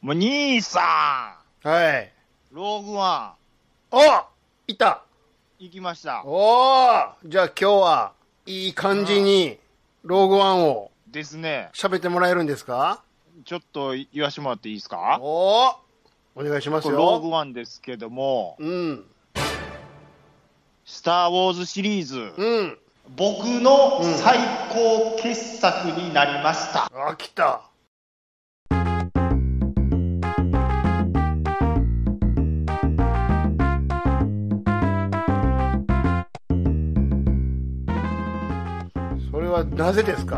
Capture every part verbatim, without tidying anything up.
もう兄さん。はい。 ローグワン。おいた。 行きました。 おーじゃあ今日はいい感じにローグワンをですね。 喋ってもらえるんですか？ ちょっと言わしてもらっていいですか？ おーお願いしますよ。 ローグワンですけども、 うん。 スター・ウォーズシリーズ、 うん。 僕の最高傑作になりました。 うん、あ、来た。それはなぜですか？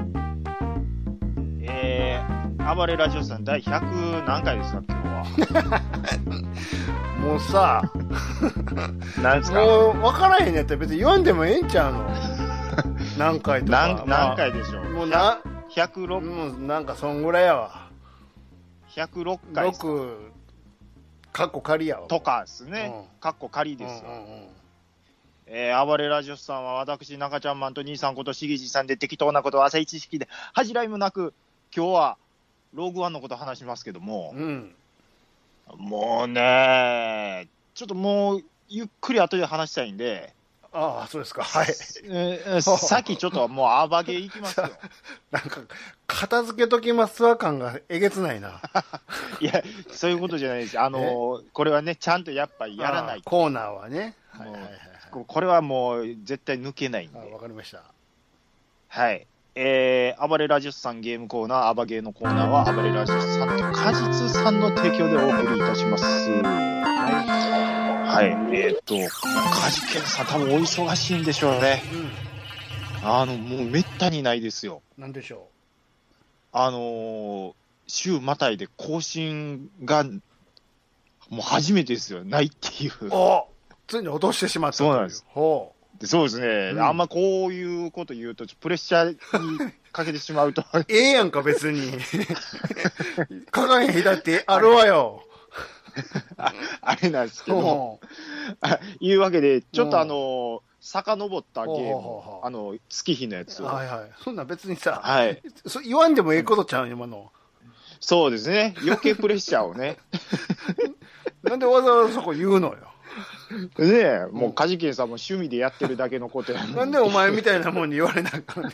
えー、暴れラジオさん第ひゃく何回ですか今日は。 もうさ、 何ですか？ もう分からへんねやったら別に言わんでもええんちゃうの？何回とか。 何, 何回でしょう？ もうなひゃくろく、 もうなんかそんぐらいやわ。 ひゃくろっかい。 ろく、カッコ仮やわ。 とかですね。 うん、 カッコ仮ですよ。 うんうんうん、 えー、暴れラジオさんは私、中ちゃんマンと兄さんことしげじさんで適当なことを浅い知識で恥じらいもなく、今日はローグワンのことを話しますけども、 うん、 もうね、ちょっともうゆっくり後で話したいんで、 ああ、そうですか。はい。 えー、さっきちょっともうアバゲー行きますよ。 なんか、片付けときますわ感がえげつないな。 いや、そういうことじゃないです。あの、これはね、ちゃんとやっぱりやらないと。 コーナーはね。はいはいはい、 これはもう絶対抜けないんで。 わかりました。 はい。えー、暴れラジオスさんゲームコーナー、アバゲーのコーナーは、暴れラジオスさんと果実さんの提供でお送りいたします。はい。えー、っと、カジケンさん多分お忙しいんでしょうね。うん、あの、もうめったにないですよ。 なんでしょう。 あのー、週またいで更新が、もう初めてですよ。ないっていう。 おついに落としてしまったという。 そうなんです。 ほう。 そうですね、うん、あんまこういうこと言うとプレッシャーにかけてしまうとええやんか別にかかへん日だってあるわよあ, あれなんですけどいうわけでちょっとあの遡ったゲームあの月日のやつをはいはいそんな別にさ、 はい、 そ言わんでもええことちゃう今のそうですね余計プレッシャーをねなんでわざわざそこ言うのよねえ、もうカジキンさんも趣味でやってるだけのことやのになんでお前みたいなもんに言われなあかんねん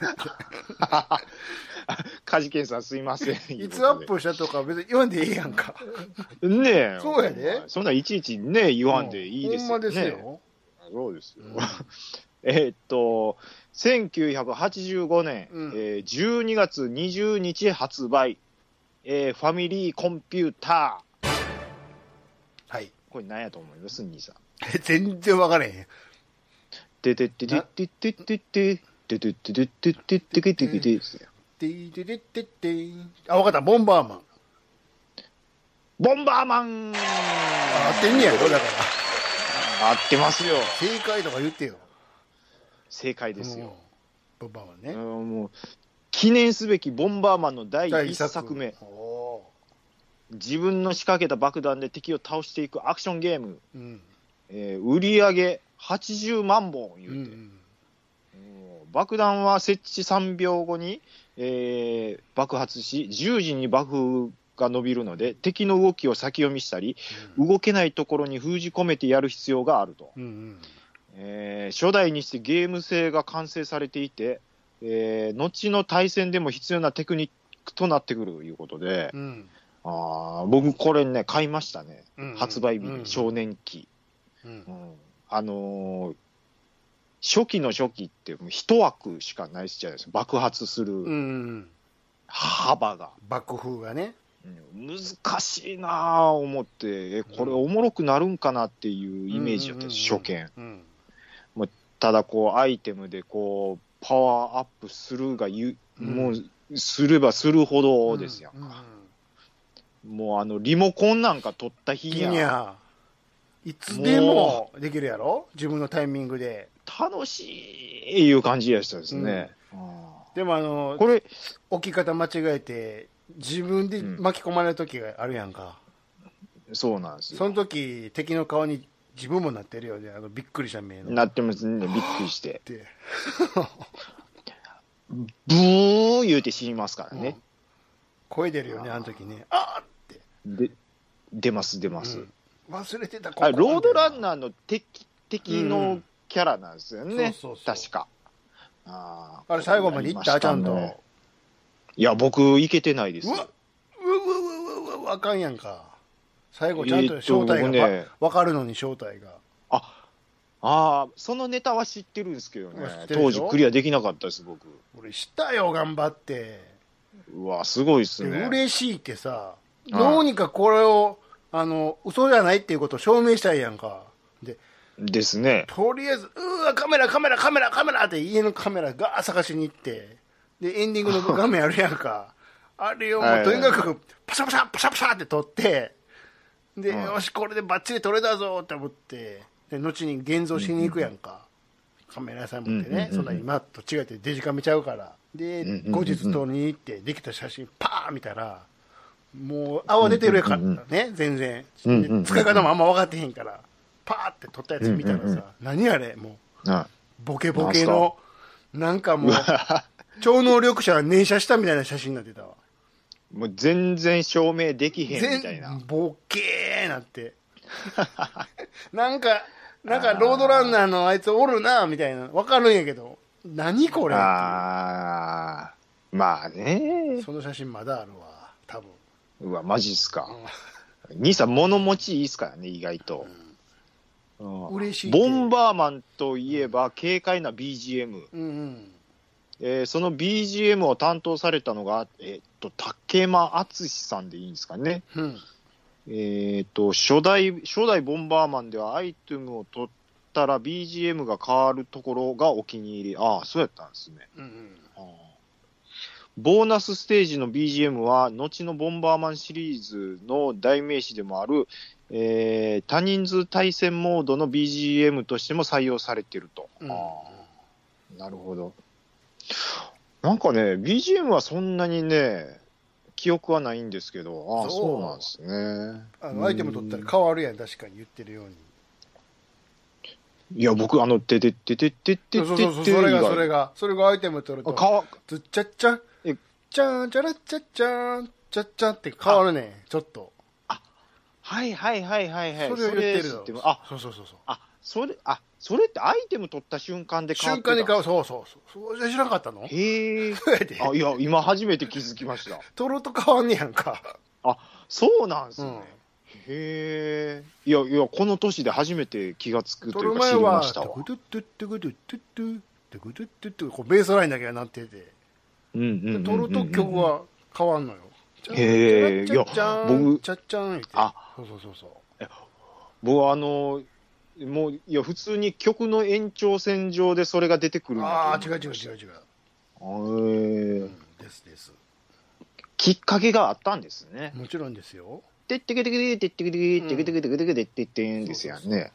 カジキンさんすいませんいつアップしたとか別に言わんでいいやんかねえそうやでそんないちいちね言わんでいいですよね、 ほんまですよそうですよ、うん、えっとせんきゅうひゃくはちじゅうごねん、うんえー、じゅうにがつにじゅうにち発売、えー、ファミリーコンピューターはいこれ何やと思います兄さん全然分からへん。 てててててててててててててててててててですよ。 てててててあ、分かった。ボンバーマン。 ボンバーマン。 合ってんねやろだから。 合ってますよ。 正解とか言ってよ。 正解ですよ。 ボンバーマンね。 もう記念すべきボンバーマンのだいいっさくめ。自分の仕掛けた爆弾で敵を倒していくアクションゲーム、うんえー、売り上げはちじゅうまんぼん言うて、うんうん、爆弾は設置さんびょうごに、えー、爆発しじゅうじに爆風が伸びるので敵の動きを先読みしたり、うん、動けないところに封じ込めてやる必要があると、うんうんえー、初代にしてゲーム性が完成されていて、えー、後の対戦でも必要なテクニックとなってくるということで、うんあ僕これね買いましたね、うんうん、発売日に、うん、少年期、うんうん、あのー、初期の初期ってもう一枠しかないじゃないですか爆発する幅が、 うん、爆風がね、 うん、難しいなぁ思ってえこれおもろくなるんかなっていうイメージだったんです、初見、うん、もうただこうアイテムでこうパワーアップするがゆ、うん、もうすればするほどですやんか、うんうんもうあのリモコンなんか取った日にゃいつでもできるやろ自分のタイミングで楽しいいう感じやしたですね、うん、 でもあのこれ置き方間違えて自分で巻き込まれる時があるやんか、 うん、そうなんですよその時敵の顔に自分もなってるよねあのびっくりした目のなってますねびっくりしてブー言うて死にますからね、うん声出るよねあの時ねあーってで出ます出ます、うん、 忘れてた。 あロードランナーの敵敵のキャラなんですよね、うん、そうそうそう確か。 ああれ最後までいった、ね、ちゃんと。 いや僕いけてないです。うわうわうわうわうわあかんやんか。最後ちゃんと正体が、ね、分かるのに正体が。 ああそのネタは知ってるんですけどね。当時クリアできなかったです僕。 俺知ったよ頑張って。 うわすごいっすね。 嬉しいってさ、どうにかこれをあの嘘じゃないっていうことを証明したいやんか。でですね。 とりあえずうわカメラカメラカメラカメラって家のカメラガー探しに行って、でエンディングの画面あるやんか。あれをもうとにかくパシャパシャパシャパシャって撮って。で、うん、よしこれでバッチリ撮れたぞって思ってで後に現像しに行くやんか、うん、カメラ屋さん持ってね、うん、そんな今と違ってデジカメちゃうからで、うん、後日撮りに行ってできた写真パーン見たらもう泡出てるからね、うん、全然、うん、使い方もあんま分かってへんからパーって撮ったやつ見たらさ、うん、何あれもう、うん、ボケボケのなんかもう超能力者が連写したみたいな写真になってたわ。 もう全然証明できへんみたいな。 ボケーなってなんかなんかロードランナーのあいつおるなみたいな分かるんやけど何これっていう。 ああまあね。 その写真まだあるわ多分。 うわマジっすか。兄さん物持ちいいっすからね意外と、 うんうん、嬉しい。 ボンバーマンといえば軽快な ビージーエム、 うんうんえー、その ビージーエム を担当されたのが、えー、っと竹間敦さんでいいんですかね、 うん、 えー、っと初代初代ボンバーマンではアイテムを取ったら ビージーエム が変わるところがお気に入り。ああそうやったんですね、 うんうん、 ボーナスステージの ビージーエム は後のボンバーマンシリーズの代名詞でもある、えー、多人数対戦モードの ビージーエム としても採用されていると、うん、あなるほど。なんかね ビージーエム はそんなにね記憶はないんですけど、ああそうなんですね。 あのアイテム取ったら変わるやん確かに言ってるように。 いや僕あのてててててててそうそうそうそれがそれがそれがアイテム取るとかわずっちゃっちゃえちゃんちゃらっちゃっちゃんちゃっちゃって変わるねちょっと。 あはいはいはいはいはい。 それを言ってるよ。 あそうそうそうそう。 あそれあそれってアイテム取った瞬間で変わってた。 瞬間に変わる。そうそうそう。それ知らなかったの？ へえ。あいや今初めて気づきました。 取ると変わんねやんか。 あそうなんですね。うん、へえ。いやいやこの年で初めて気がつくというか知りましたわ。 トゥトゥトゥトゥトゥトゥトゥトゥトゥトゥトゥこうベースラインだけが鳴ってて、 うんうんうんうん、 取ると曲は変わんのよ。 へえ。いや僕ちゃっちゃんって。 あそうそうそうそう。 僕はあのもういや普通に曲の延長線上でそれが出てくるんだと思う。 ああ違う違う違う違う。 へえ、うん、 ですです。 きっかけがあったんですね。 もちろんですよ。 てってけてけてけてけてけてけてけてけてけてってってんですよね。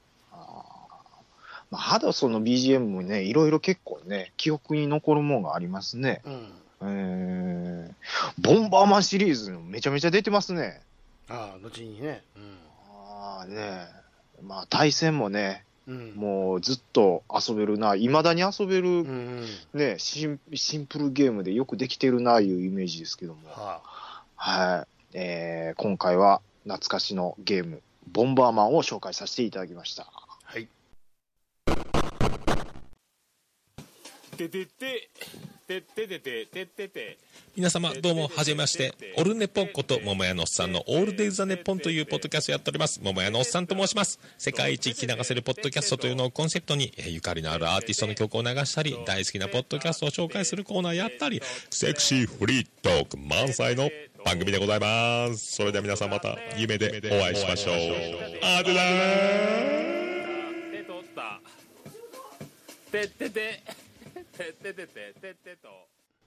まあハドソンの ビージーエム もねいろいろ結構ね記憶に残るものがありますね。 うん、 えー、ボンバーマンシリーズめちゃめちゃ出てますね。 ああ後にね。うん、 ああねまあ対戦もね、 うん、 もうずっと遊べるな、いまだに遊べる、 うんうんね、シン、シンプルゲームでよくできてるないうイメージですけども、 はあ、はい、えー、今回は懐かしのゲームボンバーマンを紹介させていただきました。 はい。 てててててててててて皆様どうもはじめまして、オルネポンこと桃屋のおっさんのオールデイズ・ザ・ネッポンというポッドキャストをやっております桃屋のおっさんと申します。世界一聞き流せるポッドキャストというのをコンセプトにゆかりのあるアーティストの曲を流したり、大好きなポッドキャストを紹介するコーナーやったり、セクシーフリートーク満載の番組でございます。それでは皆さんまた夢でお会いしましょう。あでだー手取ったてっててててててててと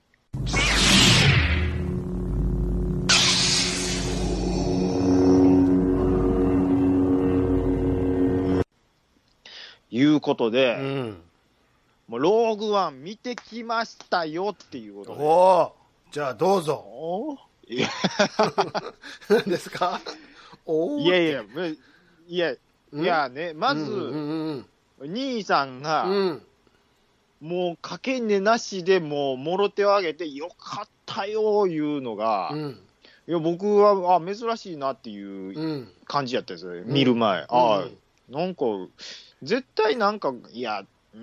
いうことで、 うん、 もうローグワン見てきましたよっていうことで。 おじゃあどうぞ。 おいや何ですか。おいやいやいやいやね、まず、うんうんうん、兄さんが、うん、もうかけねなしでもうもろ手を挙げてよかったよいうのが、 うん、 いや僕はあ珍しいなっていう感じやったんですよ、うん、見る前、うん、ああなんか絶対なんかいや、うん、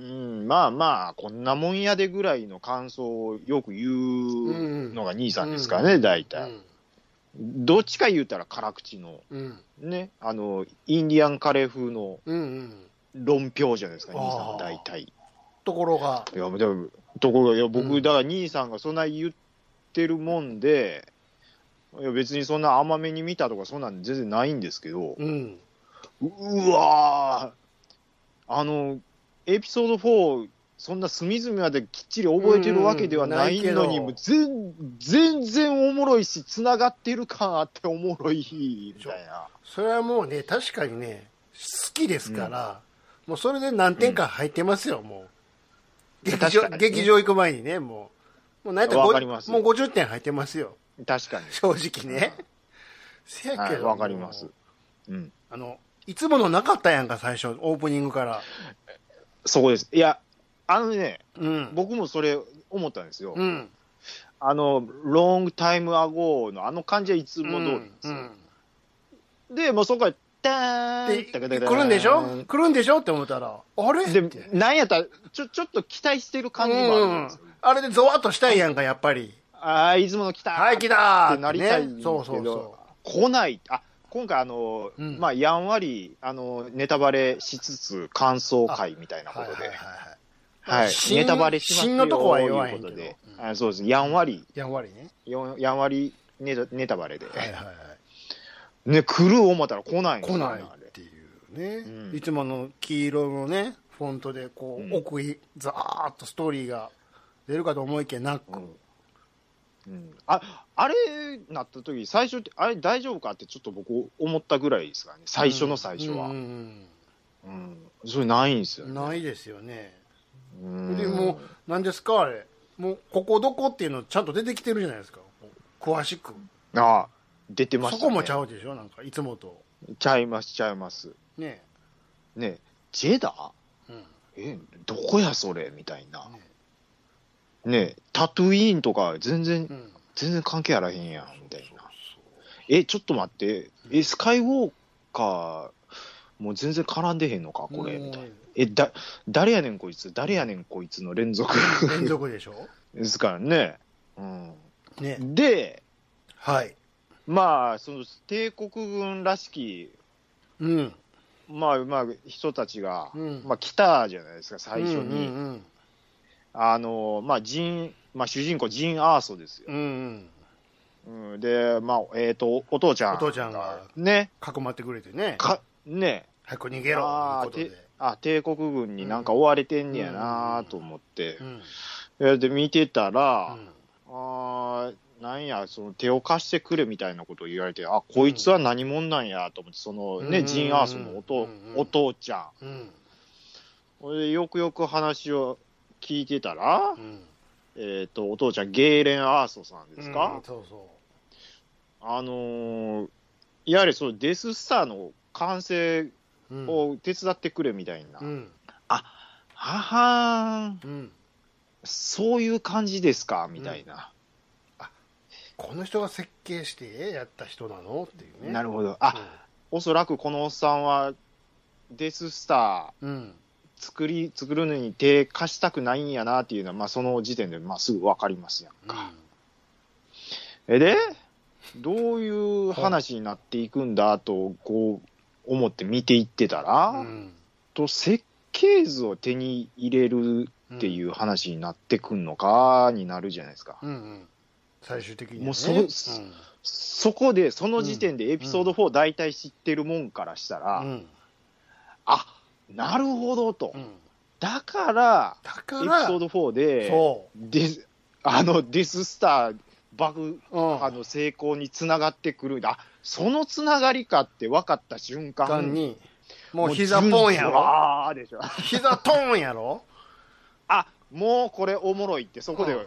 まあまあこんなもんやでぐらいの感想をよく言うのが兄さんですからね、大体、うんうん、どっちか言うたら辛口の、うん、ねあのインディアンカレー風の論評じゃないですか、うんうん、兄さんは大体ところがいやでもところがいや僕、うん、だから兄さんがそんな言ってるもんでいや別にそんな甘めに見たとかそんなん全然ないんですけど、うん、うわあのエピソードフォーそんな隅々まできっちり覚えてるわけではないのに、うん、も全全然おもろいしつながってる感あっておもろいみたいな。 それはもうね確かにね好きですから、うん、もうそれで何点か入ってますよ、うん、もう劇場、ね、劇場行く前にねもうもう何やったらもうごじゅってん入ってますよ。 確かに正直ね、うん、せやけどわ、はい、かります、 うん、あのいつものなかったやんか最初オープニングから。 そこです。いやあのね、うん、僕もそれ思ったんですよ、うん、あのロングタイムアゴーのあの感じはいつも通りですよ、うんうん、でもうそこからダーンって来るんでしょ来るんでしょって思ったらあれでなんやったらちょちょっと期待してる感じもあるんですよ、うん、 あれでゾワッとしたいやんかやっぱり。 ああいつもの来たーはい来たーってなりたいんですけど、 ね、そうそうそう来ない。あ今回あの、うん、まあやんわりあのネタバレしつつ感想会みたいなことで、はいはいはいはい、ネタバレしますよ新のとこは弱いということで、うん、あそうですやんわりやんわりねやんわりネタ、ネタバレで、はいはいはいね来る思ったら来ないんですよ、 来ないっていうね、うん、いつもの黄色のねフォントでこう、うん、奥にザーッとストーリーが出るかと思いきやなく、うんうん、あ, あれなった時最初ってあれ大丈夫かってちょっと僕思ったぐらいですからね最初の最初は、うんうんうん、それないんですよね。 ないですよね。うんでも何ですかあれもうここどこっていうのちゃんと出てきてるじゃないですか詳しく。 ああ出てましたね。 そこもちゃうでしょなんかいつもとちゃいますちゃいますねえねえジェダ、うん、えどこやそれみたいなねねタトゥイーンとか全然、うん、全然関係あらへんやんみたいな。そうそうえちょっと待って、うん、えスカイウォーカーもう全然絡んでへんのかこれみたいな。えだ誰やねんこいつ誰やねんこいつの連続連続でしょですからね、うん、 ねではいまあその帝国軍らしき、うん、まあまあ人たちが、うんまあ、来たじゃないですか最初に、うんうんうんあのまあジンまあ、主人公ジン・アーソですよ、うんうんうん、で、まあえー、とお父ちゃんお父ちゃんがね囲まってくれてねかね早く逃げろあということであ帝国軍になんか追われてんねやなと思って、うんうん、で見てたら、うん、あなんやその手を貸してくれみたいなことを言われてあこいつは何者なんやと思ってそのね、うん、ジン・アーソの お, と、うん、お父ちゃん、うん、でよくよく話を聞いてたら、うんえー、とお父ちゃんゲーレン・アーソさんですか、うん、そうそうあのー、やはりそのデススターの完成を手伝ってくれみたいな、うん、あははーん、うん、そういう感じですかみたいな、 うん、あこの人が設計してやった人なのっていうね。 なるほどあ、うん、おそらくこのおっさんはデススター、うん作り作るのに手貸したくないんやなっていうのは、まあ、その時点でまあすぐ分かりますやんか、うん、えでどういう話になっていくんだとこう思って見ていってたら、うん、と設計図を手に入れるっていう話になってくんのかになるじゃないですか、うんうん、 最終的に、ね、 もう そ,、うん、そこでその時点でエピソードフォー大体知ってるもんからしたら、うん、あなるほどと、うん、だからだからエピソードフォーでそうデあのデススター爆破の成功につながってくる、うん、あそのつながりかって分かった瞬間にもう膝ポンやろあでしょ膝トンやろあもうこれおもろいってそこで、うん、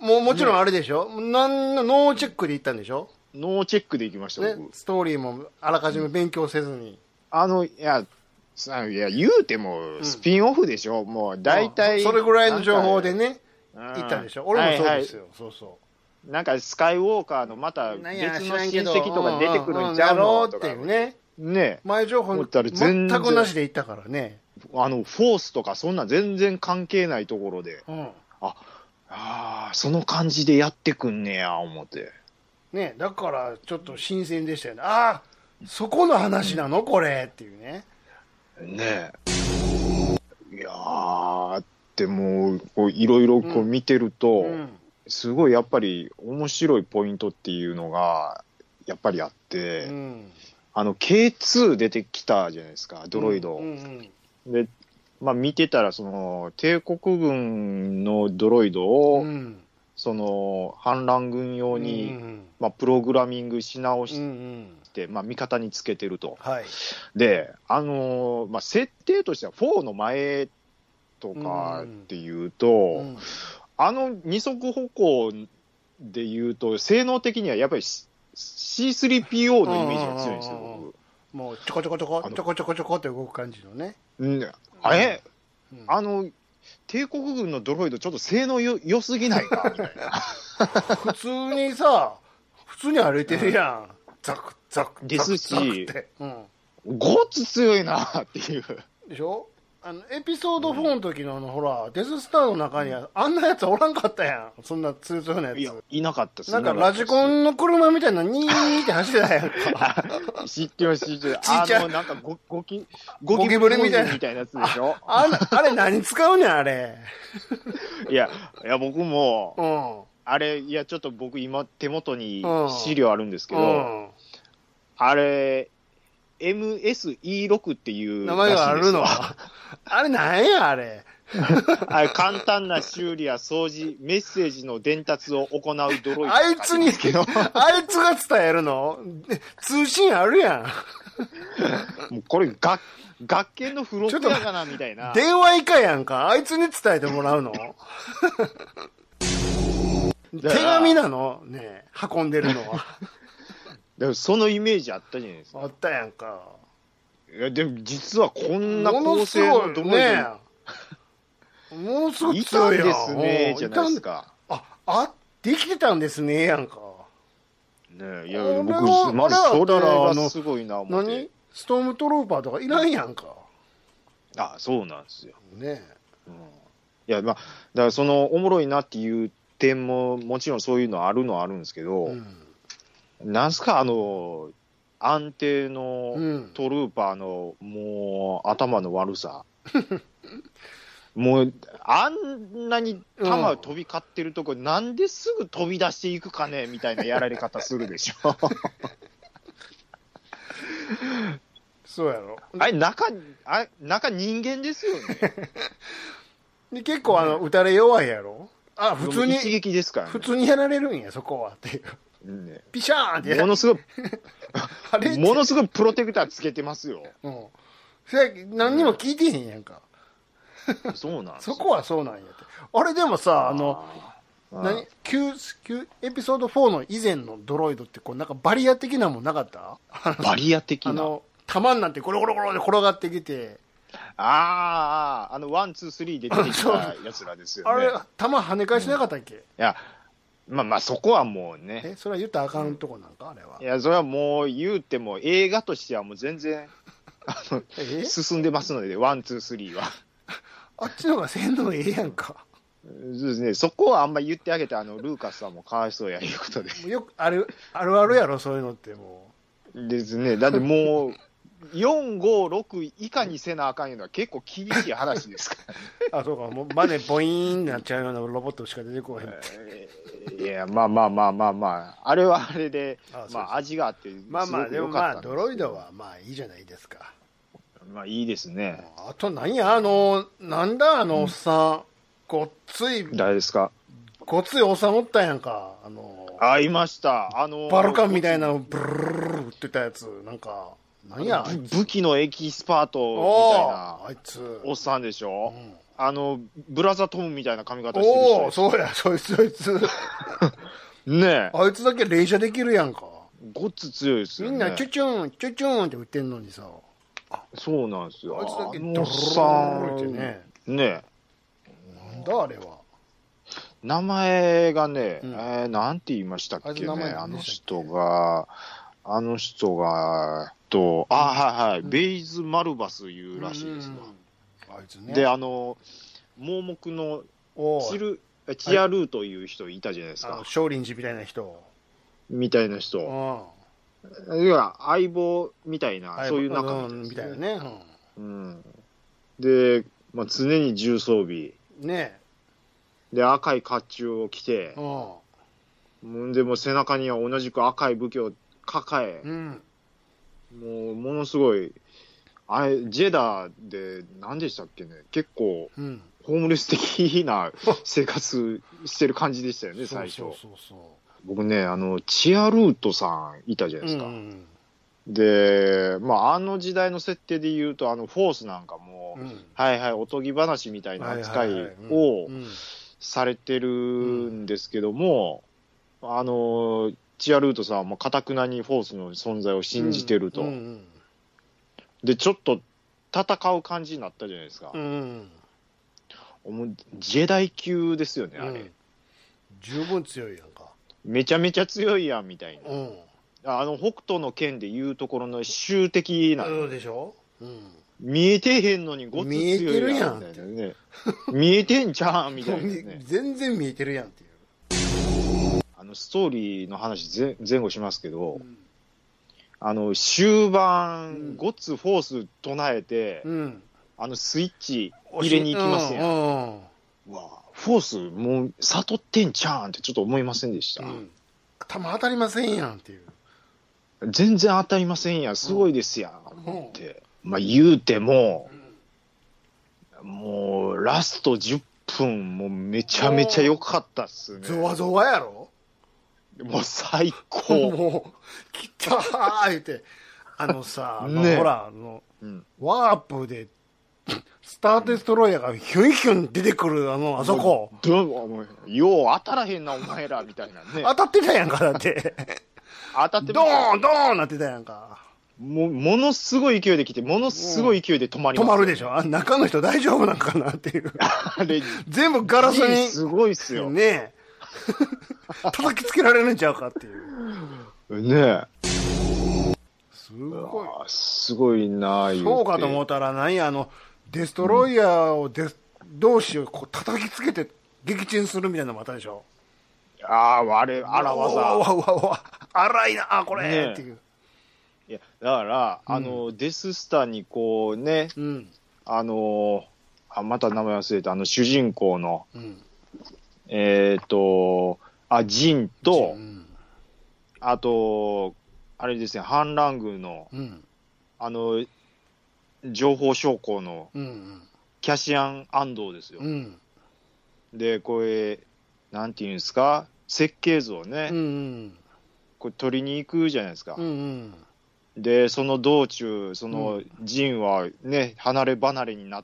もうもちろんあれでしょ、ね、なんのノーチェックで行ったんでしょノーチェックで行きました、 ね、ストーリーもあらかじめ勉強せずに、うん、 あのいやいや言うてもスピンオフでしょ、うん、もう大体それぐらいの情報でね行ったんでしょ、うん、俺もそうですよ、はいはい、そうそなんかスカイウォーカーのまた別の親戚とか出てくるんちゃうのとかね。 ね、 前情報全くなしで言ったからね。 あのフォースとかそんな全然関係ないところで、うん、ああその感じでやってくんねや思ってね。だからちょっと新鮮でしたよね。ああそこの話なの、うん、これっていうね。 ねえいやーでもいろいろこう見てると、うんうん、すごいやっぱり面白いポイントっていうのがやっぱりあって、うん、あの ケーツー 出てきたじゃないですかドロイド、うんうんうん、でまあ見てたらその帝国軍のドロイドを、うん、その反乱軍用に、うんうんまあ、プログラミングし直して、うんうんまあ、味方につけてると、はい、であのーまあ、設定としてはよんの前とかっていうと、うんうん、あの二足歩行でいうと性能的にはやっぱり シースリーピーオー のイメージが強いんですよ、僕。 もうちょこちょこちょこちょこちょこちょこって動く感じのね。 うん、あれ、うん、あの帝国軍のドロイドちょっと性能よ良すぎないかみたいな。 普通にさ普通に歩いてるやん、うん、ザクザクですし、うん、ごっつ強いなっていうでしょ。あのエピソードフォーの時のあの、うん、ほらデススターの中にはあんなやつおらんかったやん。そんな強そうなやつ。 いやいなかったっす。 なんかラジコンの車みたいなニーって走ってたやんか。 知ってます知ってます。あのなんかゴゴキゴキブリみたいなみたいなやつでしょ。 あ, あ, あれ何使うねんあれ。 いやいや僕も、うん、あれいやちょっと僕今手元に資料あるんですけど、うん、あれ。エムエスイーろく っていう名前があるの。あれなんやあれ。 あれ簡単な修理や掃除、メッセージの伝達を行うドロイド。 あいつに、あいつが伝えるの通信あるやん。もうこれ学、学研の付録やかなみたいな。 電話以下やんか。あいつに伝えてもらうの手紙なのね運んでるのは。 でもそのイメージあったじゃないですか。 あったやんか。 いやでも実はこんな構成のドロイドねものすごい強いやん。 いたんですねじゃないですか。 あ、あ、できてたんですねやんか。 ねえ、いや僕まだそれがすごいな思って。 何？ストームトルーパーとかいらんやんか。 あ、そうなんですよ。 ねえ。うん、いやまあだからそのおもろいなっていう点ももちろんそういうのあるのはあるんですけど。うんなんすかあの安定のトルーパーの、うん、もう頭の悪さもうあんなに球が飛び交ってるとこ、うん、なんですぐ飛び出していくかねみたいなやられ方するでしょそうやろあれ中あれ中人間ですよねで結構あの打たれ弱いやろ。あ普通に一撃ですから、ね、 普通にやられるんやそこはっていうね、ピシャーンってものすごいあれものすごいプロテクターつけてますよ。 うん。それ何にも聞いてへんやんか。 そうなんそこはそうなんやって。あれでもさあの何旧旧エピソードフォーの以前のドロイドってこうなんかバリア的なもんなかった？ バリア的な。あの弾になってゴロゴロゴロで転がってきて。 あああのワンツースリーで出てきたやつらですよね。 あれ弾跳ね返しなかったっけ？うん、 いや。まあまあそこはもうね。 え、それは言ったらあかんとこなんかあれは。 いや、それはもう言うても映画としてはもう全然、あの、進んでますので、ワン、ツー、スリーは。 あっちの方が性能ええやんか。 そうですね。そこはあんま言ってあげて、あの、ルーカスさんもかわいそうやいうことで。 よく、ある、あるあるやろ、そういうのってもう。ですね。だってもう、よん、ご、ろく以下にせなあかんいうのは結構厳しい話ですから、ね。 あ、そうか。もうバネボイーンになっちゃうようなロボットしか出てこへん。 えー、いや、まあまあまあまあまあ、あれはあれで、ああまあ味があって、 まあまあ、でもまあ、ドロイドはまあいいじゃないですか。 まあいいですね。 あと何や、あの、なんだあのおっさん、うん、ごっつい。 誰ですか？ ごっついおっさんおったやんか。あの、 あ、いました。あの、 バルカンみたいなのブルルルルってたやつ、なんか、何や武器のエキスパートみたいなあいつおっさんでしょ、うん、あのブラザートムみたいな髪型してる人。 おお、そうや、そいつそいつねえ、 あいつだけ連射できるやんか。 ごっつ強いですよね。 みんなチュチュンチュチュンって打ってんのにさ。 そうなんですよ。 あいつだけドローってね。 ねえ、 なんだあれは。 名前がね、 うん、 えー、なんて言いましたっけね、あ, あの人が、 が、あの人が、と、あ、はいはい、うん、ベイズ・マルバスいうらしいですわ。うん、あいつね、で、あの、盲目のチル、チアルーという人いたじゃないですか。 少林寺みたいな人。 みたいな人。いや、相棒みたいな、そういう仲間、 みたいなね。 うん。で、まあ、常に重装備。 ね。 で、赤い甲冑を着て、うん、でも背中には同じく赤い武器を抱え、うん、もう、ものすごい、あれ、ジェダで、何でしたっけね、結構、うん、ホームレス的な生活してる感じでしたよね、最初。そうそうそうそう。僕ね、あの、チアルートさんいたじゃないですか。うん、で、まあ、あの時代の設定で言うと、あの、フォースなんかも、うん、はいはい、おとぎ話みたいな扱いをされてるんですけども、あの、チアルートさんはもう堅くなにフォースの存在を信じてると。うんうんうん、で、ちょっと戦う感じになったじゃないですか。うんうん、ジェダイ級ですよね、あれ。うん、 十分強いやんか。 めちゃめちゃ強いやん、みたいな。うん、あの、北斗の剣でいうところの終的な。 そうでしょ、うん、 見えてへんのにごっつ強いやん、みたいなね。見えてんちゃうんみたいなね。 全然見えてるやんっていう。 あの、ストーリーの話ぜ前後しますけど、うん、あの、終盤、うん、ごっつフォース唱えて、うん、あの、スイッチ入れに行きますやん。うんうん、うわフォースもう悟ってんちゃうんってちょっと思いませんでした。うん、 頭当たりませんやんっていう。 全然当たりませんやん、すごいですやんって。うん、まあ言うても、うん、もうラストじゅっぷんもめちゃめちゃ良かったっすね。 ゾワゾワやろ？ もう最高。 もう、来たー言って。あのさ、ね、ほら、あの、うん、ワープで、スターデストロイヤーがヒュンヒュン出てくるあの、あそこ。 どうよう当たらへんな、お前ら、みたいなね。 当たってたやんか、だって。 当たってドーンドーンなってたやんか。 も, ものすごい勢いで来て、ものすごい勢いで止まります、 ね、止まるでしょ。あ、中の人大丈夫なんかなっていう。あれ、全部ガラスに。 すごいっすよ。 ねえ。叩きつけられるんちゃうかっていう。 ねえ。 すごい。 すごいなぁ。 そうかと思ったら何あの、デストロイヤーをデス、うん、同士をこう叩きつけて撃沈するみたいなのもあったでしょ。 ああ、あれ、あら技。 わわわわ。荒いな、これ、ね、っていう。 いや、だから、うん、あの、デススターにこうね、うん、あの、あ、また名前忘れた、あの、主人公の、うん、えっ、ー、と、あ、ジンと、うん、あと、あれですね、反乱軍の、うん、あの、情報将校の、うんうん、キャシアン・アンドーですよ。うん、で、これ、なんていうんですか、設計図をね、うんうん、これ取りに行くじゃないですか。うんうん、で、その道中、その、ジンはね、離れ離れになって、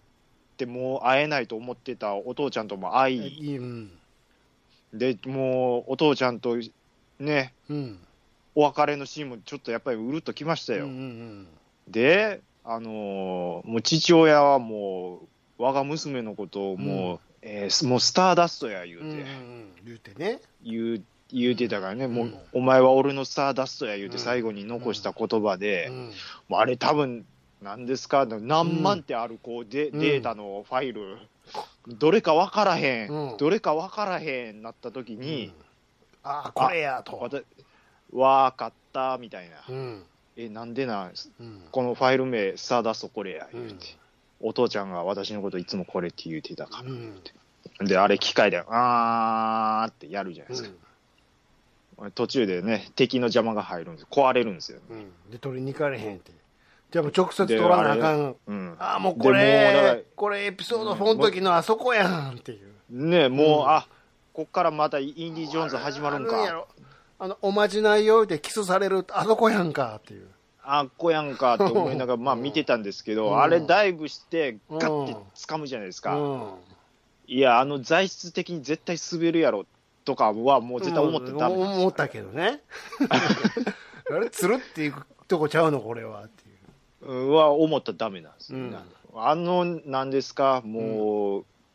もう会えないと思ってたお父ちゃんとも会い、うん、で、もう、お父ちゃんとね、うん、お別れのシーンもちょっとやっぱりうるっときましたよ。うんうんうん、で、あのー、もう父親はもう、我が娘のことをもう、うん、えー、もうスターダストや言うて。うんうん、 言うてね。 言う、言うてたからね、うん、もう、お前は俺のスターダストや言うて最後に残した言葉で、うんうん、もうあれ多分、何ですか、何万ってあるこうデ、うん、データのファイル、どれか分からへん、うん、どれか分からへんなった時に、うん、 ああ、これやと。 わかったみたいな、うん、えなんでな、うん、このファイル名スターダストこれや言うて、うん、お父ちゃんが私のこといつもこれって言うてたから言うて、うん、であれ機械であーってやるじゃないですか、うん、途中でね敵の邪魔が入るんです壊れるんですよ、ね、 うん、で取りに行かれへんってじゃあもう直接取らなあかん、うん、ああもうこれこれエピソードよんの時のあそこやんっていうねもう、うん、あこっからまたインディ・ジョーンズ始まるんかあのおまじないよでキスされるあそこやんかっていうあっこやんかって思いながらまあ見てたんですけど、うん、あれダイブしてガッて掴むじゃないですか、うん、いやあの材質的に絶対滑るやろとかはもう絶対思ってダメなんです、 うん、思ったけどねあれつるっていくとこちゃうのこれはっていうは思ったらダメなんですよ、ね、うん、あのなんですかもう、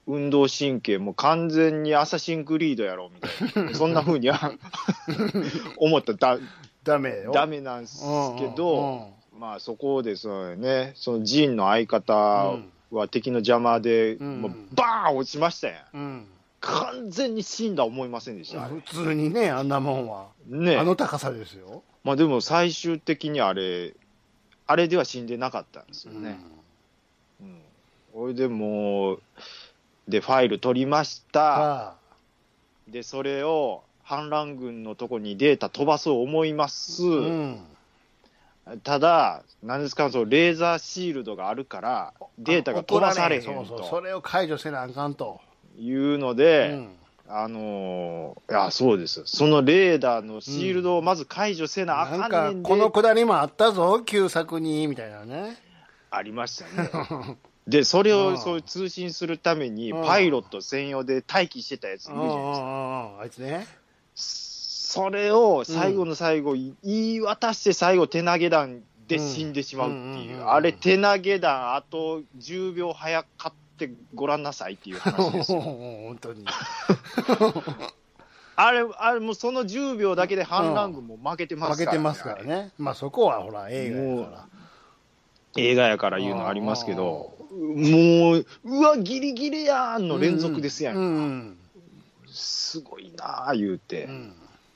運動神経も完全にアサシンクリードやろみたいなそんな風には思ったらだダメよ、 ダメなんですけど、 うんうんうん、 まあそこでそうね、そのジンの相方は敵の邪魔で、うん、もうバーン落ちましたやん、うん、完全に死んだ思いませんでした、 普通にね、あんなもんは、ね、あの高さですよ。 まあでも最終的にあれあれでは死んでなかったんですよね、うんうん、これでもうでファイル取りました、はあ、でそれを反乱軍のとこにデータ飛ばそう思います、うん、ただ何ですか、そのレーザーシールドがあるからデータが飛ばされへんと、 そうそう、それを解除せなあかんというので、うん、あのー、いやそうです、そのレーダーのシールドをまず解除せなあかんねんで、 うん、なんかこのくだりもあったぞ旧作にみたいなね、 ありましたねでそれをそういう通信するためにパイロット専用で待機してたやついるじゃないですか、 あいつね、 それを最後の最後、うん、言い渡して最後手投げ弾で死んでしまうっていう、うん、あれ手投げ弾あとじゅうびょう早かってごらんなさいっていう話ですよ本当にあれあれもうそのじゅうびょうだけで反乱軍も負けてますからね、 負けてますからね、まあそこはほら映画やから映画やから言うのありますけど、もううわギリギリやんの連続ですやんか、うんうん、すごいなあ言うて、うん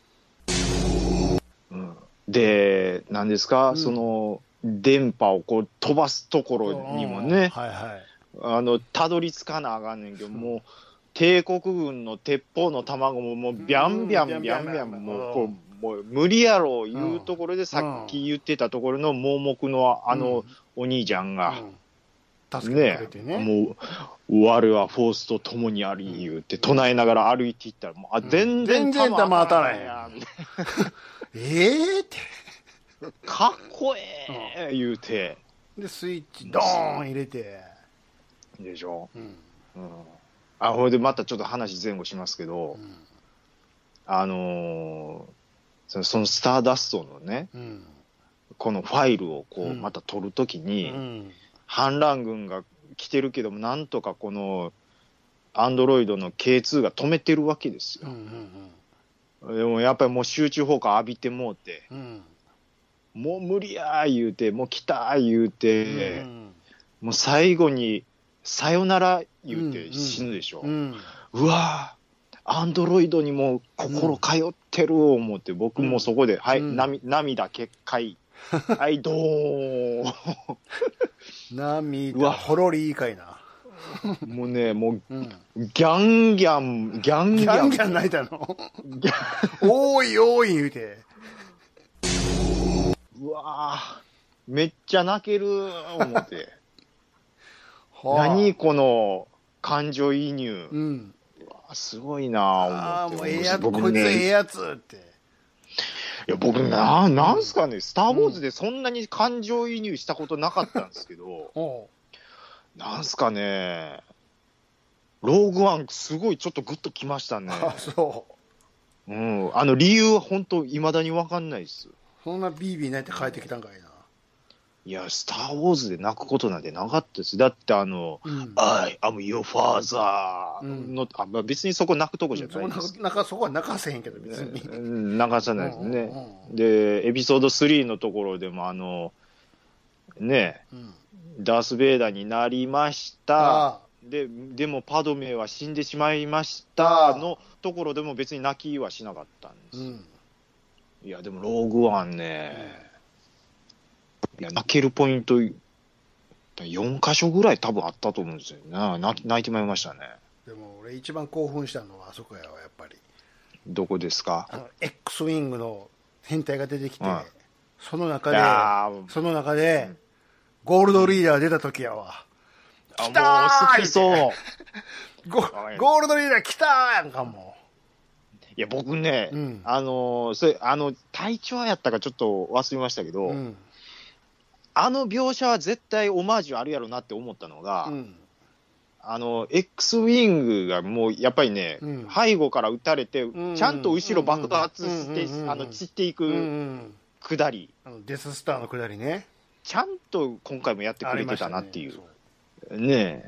うん、で何ですか、うん、その電波をこう飛ばすところにもね、はいはい、あのたどり着かなあかんねんけど、うん、もう帝国軍の鉄砲の卵ももうビャンビャンビャンビャンもうこうもう無理やろいうところで、さっき言ってたところの盲目のあのお兄ちゃんが、 うん、助けてくれてね、 もう我はフォースと共にあり言うて唱えながら歩いていったら、もうあ全然弾当たらへんやんええってかっこええ言うて、 でスイッチドーン入れてでしょ、うんうん、あほいでまたちょっと話前後しますけど、うん、あのーそのスターダストのね、うん、このファイルをこうまた取るときに、うん、反乱軍が来てるけどもなんとかこのアンドロイドの ケーツー が止めてるわけですよ、うんうんうん、でもやっぱりもう集中砲火浴びてもうて、うん、もう無理やー言うてもう来たー言うて、うん、もう最後にさよなら言うて死ぬでしょ、うんうんうん、うわーアンドロイドにも心通ってる思って、うん、僕もそこで、うん、はい、うん、涙決壊はいどーん涙ほろりいいかいなもうねもう、うん、ギャンギャンギャンギャンギャンギャン泣いたのおーいおーい言うてうわーめっちゃ泣ける思ってはあ、何この感情移入、うんすごいなぁ思って。ああ、もうええやつ、 こいつええやつって。いや、僕な、なんすかね、スター・ウォーズでそんなに感情移入したことなかったんですけど、うん、なんすかね、ローグワン、すごいちょっとグッときましたね。 あ、そう。 うん。あの、理由は本当、いまだにわかんないです。 そんなビービー泣いて帰ってきたんかいな。 いや、スター・ウォーズで泣くことなんてなかったです。だってあの、うん、I am your father の、うん、あ別にそこ泣くとこじゃないです。 うん、そ, そこは泣かせへんけど、別に。 泣かさないですね、うんうん。で、エピソードスリーのところでも、あの、ね、うん、ダース・ベイダーになりました。で、でもパドメは死んでしまいましたのところでも別に泣きはしなかったんです。うん、いや、でもローグワンね、いや泣けるポイントよんかしょぐらい多分あったと思うんですよね。泣いてまいりましたね。 でも俺一番興奮したのはあそこやわ、やっぱり。 どこですか？ あの X ウィングの変態が出てきて、うん、その中でその中で、うん、ゴールドリーダー出た時やわ。 うん、来たー、もう好きそうゴゴールドリーダー来たーやんかもう。 いや僕ね、うん、あのそれあの隊長やったかちょっと忘れましたけど。うん、あの描写は絶対オマージュあるやろなって思ったのが、うん、あの X ウィングがもうやっぱりね、うん、背後から撃たれて、うん、ちゃんと後ろ爆発して散っていく下り、 うんうん、デススターの下りね、 ちゃんと今回もやってくれてたなっていうねえ、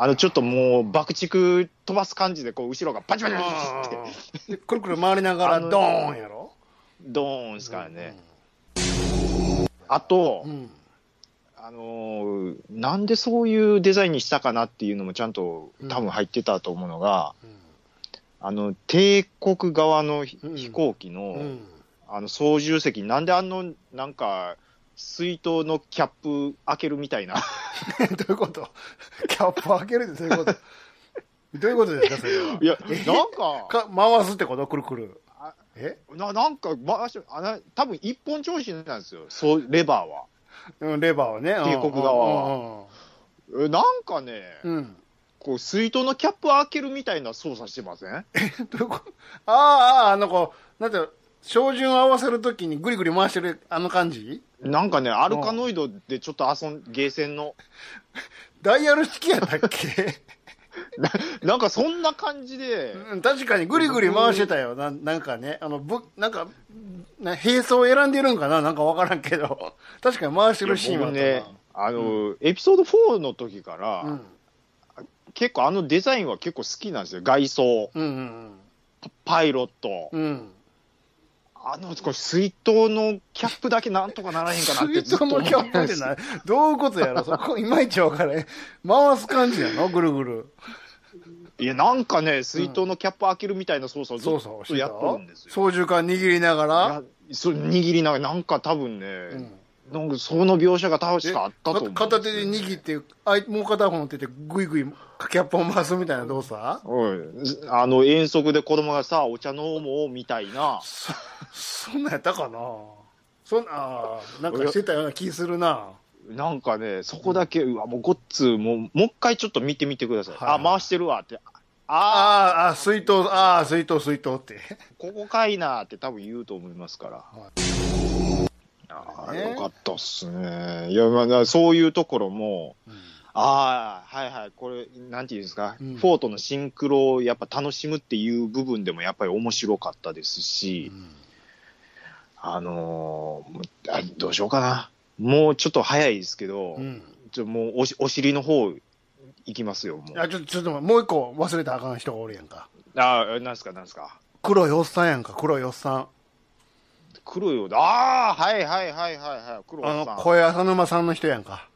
あの、ちょっともう、爆竹飛ばす感じで、こう、後ろがパチパチパチって。 くるくる回りながら、ドーンやろドーンですからね。うん、あと、うん、あのー、なんでそういうデザインにしたかなっていうのもちゃんと多分入ってたと思うのが、うん、あの、帝国側の飛行機の、うんうん、あの、操縦席、なんであの、なんか、水筒のキャップ開けるみたいな。どういうことキャップ開けるってどういうことどういうことですかそれは。 いや、なんか。 か回すってことくるくる。 えななんか回し、あの、多分一本調子なんですよ。そう、レバーは。 うん、レバーはね。 帝国側は。えなんかね、うん、こう、水筒のキャップ開けるみたいな操作してませんえどういうことああ、あの子、なんて、照準を合わせるときにグリグリ回してるあの感じなんかね、アルカノイドでちょっと遊ん、ゲーセンの。 ダイヤル式やったっけな, なんかそんな感じで、 うん、確かにグリグリ回してたよ。な, なんかね、あのぶなんかな並走を選んでるんかな、なんかわからんけど、確かに回してるシーンはあったな。 ね、あの、うん、エピソードフォーの時から、うん、結構あのデザインは結構好きなんですよ。外装、うんうんうん、パイロット。うん、あのこれ水筒のキャップだけなんとかならへんかなってずっと思って水筒のキャップってなどういうことやろそこいまいち分からへん。回す感じやのぐるぐる。 いやなんかね水筒のキャップ開けるみたいな操作をずっとやっとるんですよ。 操縦桿握りながらそれ握りながらなんか多分ね、うんなんかその描写が確かあったと思う。 片手で握ってあもう片方の手でグイグイキャップを回すみたいな動作。 あの遠足で子供がさお茶飲もうみたいなそ, そんなんやったかな。そんななんかしてたような気するな。 なんかねそこだけ、うん、うわもうごっつもうもう一回ちょっと見てみてください、はい、あ回してるわってああ水筒ああ水筒水筒ってここかいなって多分言うと思いますから、はいあよかったっすね。いや、まあ、そういうところも、うん、ああ、はいはい、これ、なんていうんですか、うん、フォートのシンクロをやっぱ楽しむっていう部分でもやっぱり面白かったですし、うん、あのー、あどうしようかな。もうちょっと早いですけど、うん、ちょもうおしお尻の方行きますよ、もう。 あちょちょっともう一個忘れたらあかん人がおるやんか。 ああ、なんすか、なんすか。 黒いおっさんやんか、黒いおっさん。 黒いよ。ああ、はいはいはいはいはい。黒いさん。あの、小浅沼さんの人やんか。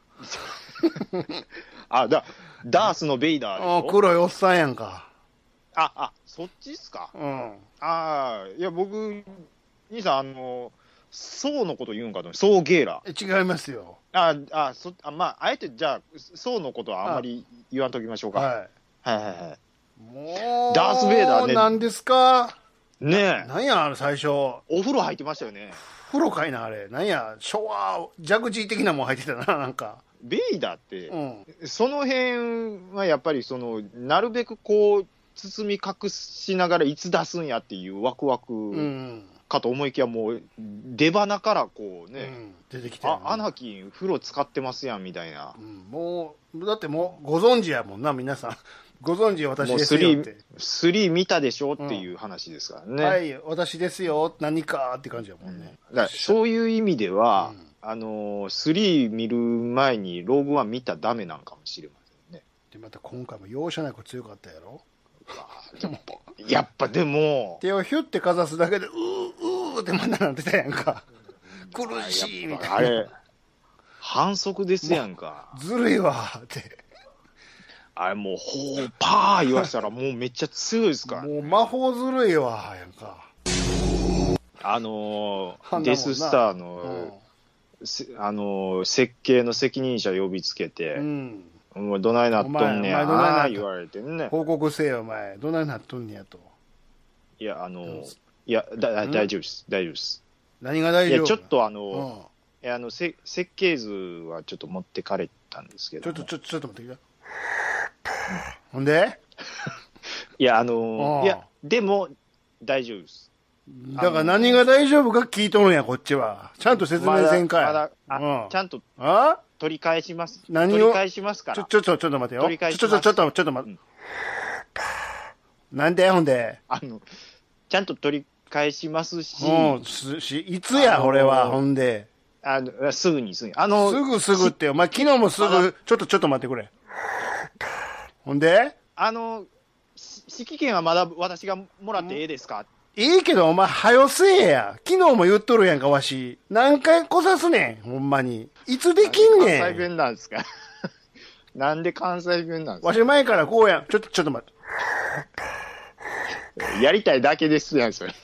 あ、だ、ダースのベイダーでしょ。 黒いおっさんやんか。 あ、あ、そっちっすか。うん。ああ、いや、僕、兄さん、あの、ソウのこと言うんかと。ソウゲーラ。 違いますよ。 ああ、そ、あ、まあ、あえて、じゃあ、ソウのことはあんまり言わんときましょうか。はい。はいはいはい。 もう、 ダースベイダーね。 何ですかねえ。 なんや、あれ最初。お風呂入ってましたよね。 風呂かいな、あれ。なんや、シャワー、ジャグジー的なもん入ってたな、なんか。 ベイダーって、うん、その辺はやっぱり、その、なるべくこう、包み隠しながらいつ出すんやっていうワクワクかと思いきや、もう、出花からこうね、うん、 出てきて、ね、 あ、アナキン風呂使ってますやん、みたいな。 うん、もう、だってもう、ご存知やもんな、皆さん。ご存知私ですよって。 スリー見たでしょっていう話ですからね。うん、 はい、私ですよ、何かって感じやもんね。 うん、だからそういう意味では、うん、あのー、スリー見る前にローグワン見たらダメなんかもしれませんね。 で、また今回も容赦なく強かったやろ。 やっぱでも。 手をヒュッてかざすだけで、うー、うーってまだなってたやんか。苦しいみたいな。 あれ、反則ですやんか。 ずるいわって。 あれもう、ほーパー言わしたらもうめっちゃ強いですから、 ね。もう魔法ずるいわ、やんか。 あのー、デススターの、うん、あのー、設計の責任者呼びつけて、うん、もうどないなっとんねやな言われてね。 報告せよ、お前。どないなっとんねやと。 いや、あのー、いやだ、大丈夫です。大丈夫です。 何が大丈夫？いや、 ちょっとあのー、うん、いやあの、設計図はちょっと持ってかれたんですけど。 ちょっと、ちょっと、ちょっと待ってきた。ほんでいや、あのー、いや、でも、大丈夫です。 だから何が大丈夫か聞いとるんや、こっちは。ちゃんと説明せんかい。まだ、 まだあ、うん、ちゃんと、 あ取り返します。 何を取り返しますから。 ちょ、ちょ、ちょ、ちょっと待ってよ。 取り返します。 ちょ、ちょ、ちょっと、ちょっと待って。うん、なんでほんで。 あの、ちゃんと取り返しますし。 うん、すし、いつや、俺は、ほんで。 あの、すぐに、すぐに。あの、 すぐすぐって、お前昨日もすぐ、ちょっと、ちょっと待ってくれ。 ほんであの、指揮権はまだ私がもらってええですか？ いいけど、お前、はよせえや。昨日も言っとるやんか、わし。何回こさすねん、ほんまに。いつできんねん。 関西弁なんですか？なんで関西弁なんですか？ わし前からこうやん。ちょっと、ちょっと待って。 やりたいだけですやん、それ。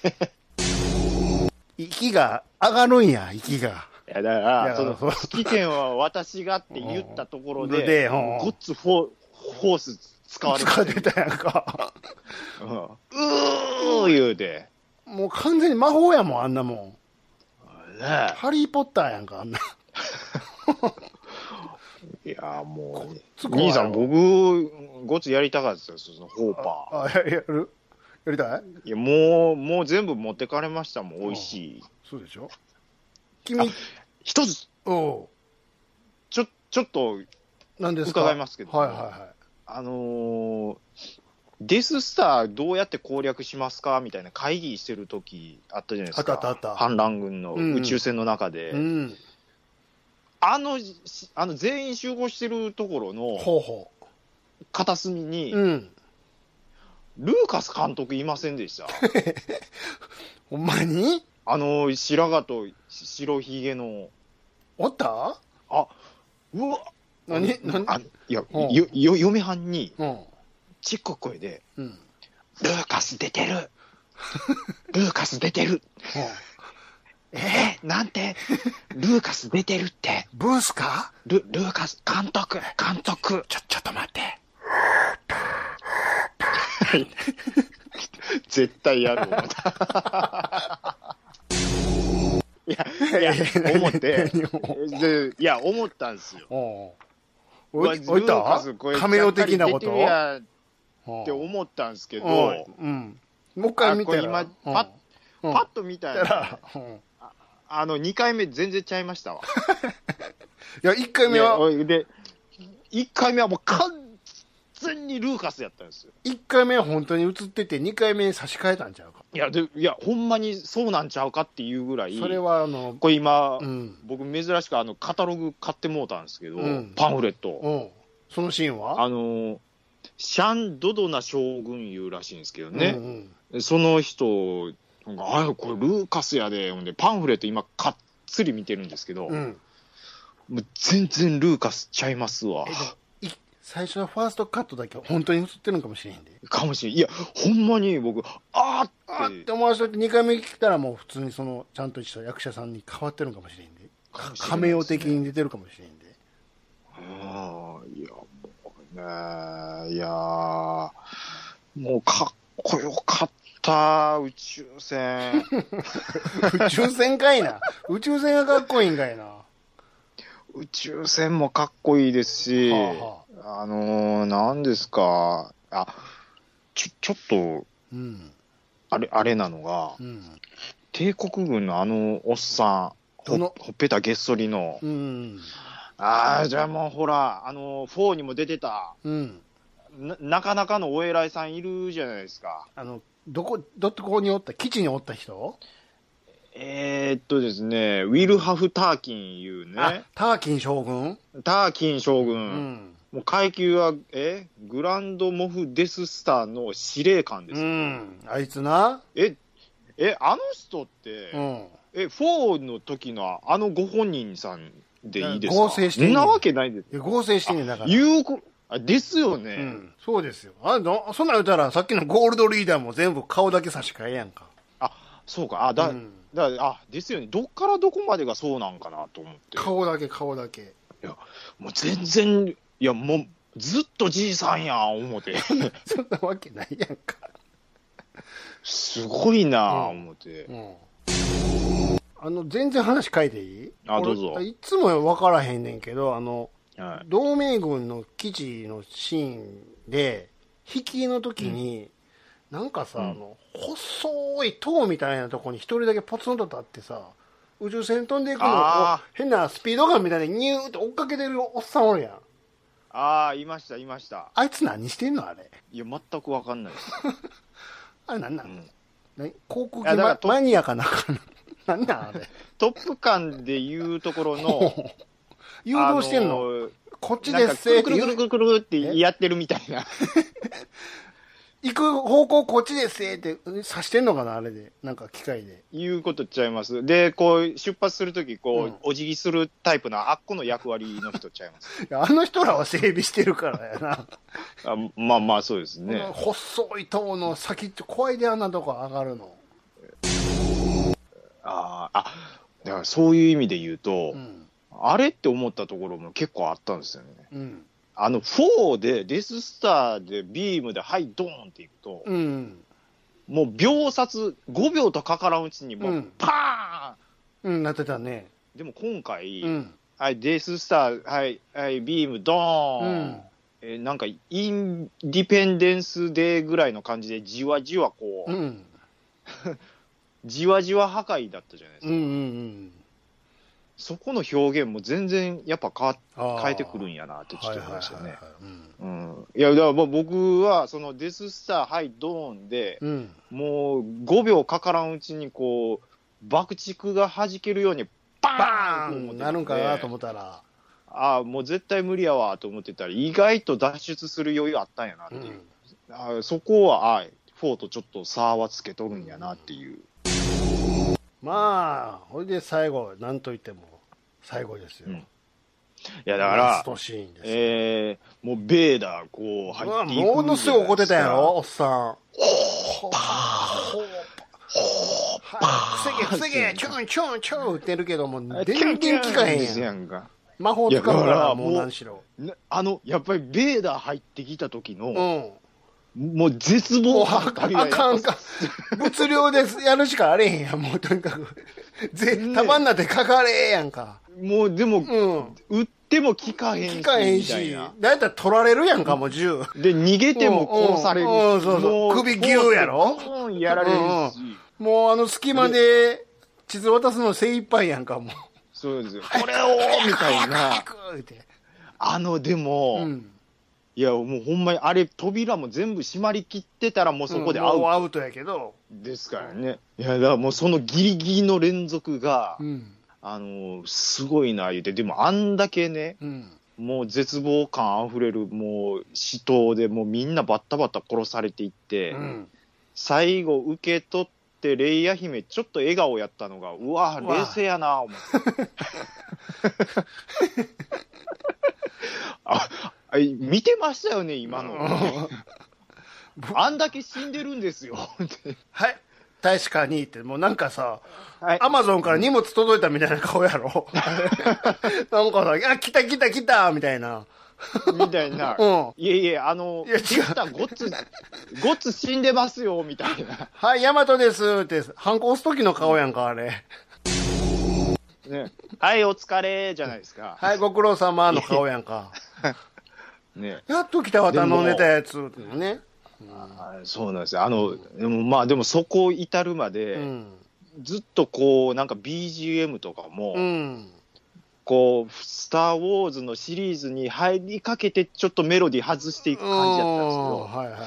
息が上がるんや、息が。 いや、だから、その、指揮権は私がって言ったところで、 でごっつフォース使われて使ってたやんか。 うん、うー言うて。 もう完全に魔法やもん、あんなもん。 ね、 ハリーポッターやんか、あんな。 いや、もう、兄さん、僕、ごつやりたかったですよ、そのホーパー。 あ、あやるやりたい？ いや、もう、もう全部持ってかれましたもん、美味しい。 そうでしょ？君、 一つ、 おちょ、ちょっと、 何ですか？ 伺いますけど、 はいはいはい。 あのー、デススターどうやって攻略しますかみたいな会議してる時あったじゃないですか。 あったあったあった。 反乱軍の宇宙船の中で。 うんうん、 あの、あの全員集合してるところの、 ほうほう。 片隅に、 うん、 ルーカス監督いませんでした。 ほんまに？ あの、白髪と白ひげの。 おった？ あ、うわ何何あいや、よ、よ、嫁はんに、 うん、 ちっこい声で、 うん、 ルーカス出てるルーカス出てるえー、なんてルーカス出てるって。 ブースか？ ル、ルーカス、監督、監督。 ちょ、ちょっと待って。 絶対やる思った。いや、いや、思って、でいや、思ったんですよ。 おおいたカメオ的なことって思ったんですけど、 うん、もう一回見たら今、パッ、パッと見たら、あの、にかいめ全然ちゃいましたわ。 いや、いっかいめは、 で、いっかいめはもう完全にルーカスやったんですよ。 いっかいめは本当に映ってて、にかいめに差し替えたんちゃうか。 いや、で、いや、ほんまにそうなんちゃうかっていうぐらい。 それは、あの、 これ今、 うん、 僕珍しくあの、カタログ買ってもうたんですけど、うん、パンフレット。 うん。そのシーンはあの、シャン・ドドナ将軍いうらしいんですけどね。うんうん、その人、あれ、これルーカスやで。ほんで、パンフレット今、かっつり見てるんですけど、うん、もう全然ルーカスちゃいますわ。 最初のファーストカットだけ本当に映ってるのかもしれへんで。 かもしれん。いや、ほんまに僕、あーって。 あーって思わせてにかいめ来たらもう普通にその、ちゃんとした役者さんに変わってるのかもしれんで。カメオ的に出てるかもしれんで。 ああ、いや、もうね、いやもうかっこよかった、宇宙船。 宇宙船かいな。宇宙船がかっこいいんかいな。 宇宙船もかっこいいですし、はあはあ、あのー、なんですか、あ、ちょ、ちょっと、うん、あれ、あれなのが、うん、帝国軍のあのおっさん、ほ、ほっぺたげっそりの、うん、ああ、じゃあもうほら、あのー、フォーにも出てた、うん、な、なかなかのお偉いさんいるじゃないですか。 あの、どこ、どこにおった基地におった人？ えー、っとですね、ウィルハフ・ターキンいうね。あ、 ターキン将軍？ ターキン将軍。うん、もう階級は、えグランドモフ・デススターの司令官です、ね。うん。 あいつな？ え、え、あの人って、うん、え、フォーの時のあのご本人さんでいいですか？ 合成してんねん。 そんなわけないです。 合成してんねんだから。 いうこ、あ、ですよね。うん。そうですよ。あの、そんなん言ったら、さっきのゴールドリーダーも全部顔だけ差し替えやんか。 あ、そうか。あ、だ、うん、だあ、ですよね。どっからどこまでがそうなんかなと思って。 顔だけ、顔だけ。 いや、もう全然、いや、もう、ずっとじいさんやん、思って。 そんなわけないやんか。 すごいな、うん、思って。うん。 あの、全然話変えていい？ あ、どうぞ。 いつも分からへんねんけど、あの、はい、同盟軍の基地のシーンで、引きの時に、うん、なんかさ、うん、あの、細い塔みたいなとこに一人だけポツンと立ってさ、宇宙船飛んでいくのを変なスピードガンみたいにニューって追っかけてるおっさんおるやん。 ああ、いました、いました。 あいつ何してんのあれ。 いや、全くわかんないです。 あれなんなん、うん、何航空機マ、マニアかなんかななんなんあれ。 トップ間でいうところの、 誘導してんの、あのー、こっちですってくるくるくるくるってやってるみたいな。 行く方向こっちですって指してんのかな、あれで。なんか機械で。 いうことちゃいます。で、こう、出発するとき、こう、うん、お辞儀するタイプのあっこの役割の人ちゃいます。 いや、あの人らは整備してるからやな。 あまあまあ、そうですね。 細い塔の先って怖いであんなとこ上がるの。 ああ、だからそういう意味で言うと、うん、あれって思ったところも結構あったんですよね。うん、あの、フォーで、デススターで、ビームで、はい、ドーンっていくと、うん、もう秒殺、ごびょうとかからんうちに、もう、パーン、うん、なってたね。 でも今回、うん、はい、デススター、はい、はい、ビーム、ドーン、うん、えー、なんか、インディペンデンスデーぐらいの感じで、じわじわこう、うん、じわじわ破壊だったじゃないですか。うんうんうん、そこの表現も全然やっぱ変わ変えてくるんやなってちょっと思いましたね。いや、だから僕はそのデススター、はい、ドーンで、うん、もうごびょうかからんうちにこう、爆竹が弾けるようにバーンとなるんかなと思ったら、 ああ、もう絶対無理やわと思ってたら、意外と脱出する余裕あったんやなっていう。うん、あそこは、あフォーとちょっと差はつけとるんやなっていう。 まあ、ほいで最後、なんといっても最後ですよ。うん、いや、だから、ラストシーンです、えー、もうベーダー、こう、入っていく。 ものすごい怒ってたやろ、おっさん。ほーパー、ほーパー、防げ、防げ、チュン、チュン、チュン打ってるけども、全然効かへんやん。魔法使うからもう何しろ。 あの、やっぱりベーダー入ってきた時の、うんもう絶望あかんあかんか物量でやるしかあれへんやんもうとにかくぜ束になってかかれやんかもうでも、うん、撃っても効かへんし効かへんしだいたい取られるやんかもう銃で逃げても殺されるし、うんうん、そうそう首ギューやろうんやられるし、 うん、もうあの隙間で地図渡すの精一杯やんかもうそうですよこれをみたいなあのでも、うんいや、もうほんまに、あれ、扉も全部閉まりきってたら、もうそこでアウト。うん、もうアウトやけど。 ですからね。いや、だからもうそのギリギリの連続が、うん、あの、すごいな、言うて、でもあんだけね、うん、もう絶望感あふれる、もう死闘で、もうみんなバッタバタ殺されていって、うん、最後受け取って、レイヤ姫、ちょっと笑顔やったのが、うわ、冷静やな、思って。あ見てましたよね、今の。あんだけ死んでるんですよ。 はい。確かにって、もうなんかさ、はい、アマゾンから荷物届いたみたいな顔やろ。なんかさ、あ、来た来た来たみたいな。 みたいな。うん。いえいえ、あの、いや違う。ゴッツ、ゴッツ死んでますよ、みたいな。 はい、ヤマトですって、ハンコ押す時の顔やんか、あれ。 ね、はい、お疲れじゃないですか。 はい、ご苦労様の顔やんか。ね、やっと来たわ、頼んでたやつってね、 うんあ。そうなんですよ。あの、でもまあでもそこ至るまで、うん、ずっとこう、なんか ビージーエム とかも、うん、こう、スター・ウォーズのシリーズに入りかけてちょっとメロディー外していく感じだったんですけど、はいはい、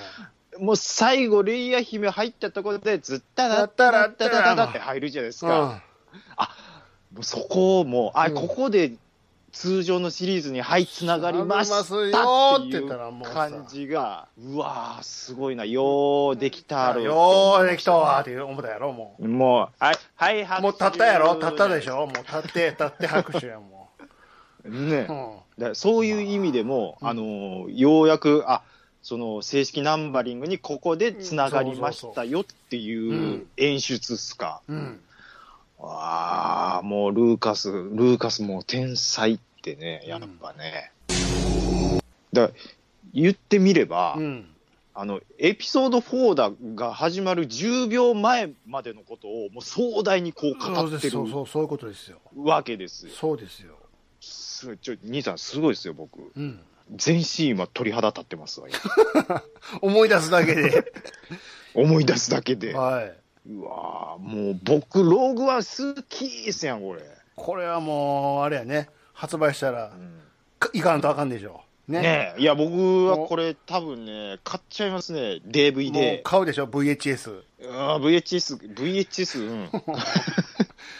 もう最後、レイヤ姫入ったところで、ずったらったらったらったらって入るじゃないですか。うん、あ、もうそこも、あ、ここで、通常のシリーズにはいつながりましたっていう感じがうわーすごいなよーできたろよーできたわーって思ったやろもうもうはいはい拍手もう立ったやろ立ったでしょもう立って立って拍手やもうね、うん、だそういう意味でも、まあ、あのようやくあその正式ナンバリングにここでつながりましたよっていう演出っすか、うんうんああ、もうルーカス、ルーカスも天才ってね、やっぱね。うん、だ言ってみれば、うん、あの、エピソードフォーだが始まるじゅうびょうまえまでのことをもう壮大にこう語ってるそうそう、そういうことですよ。 わけですよ。 そうですよ。 すごい、ちょ、兄さんすごいですよ、僕。うん、全身今鳥肌立ってますわ。 思い出すだけで。 思い出すだけで。はい。うわもう僕ローグワン好きーすやんこれこれはもうあれやね発売したら、うん、いかんとあかんでしょねねいや僕はこれ多分ね買っちゃいますね ディーブイディー もう買うでしょ ブイエイチエスあ ブイエイチエス ブイエイチエス うん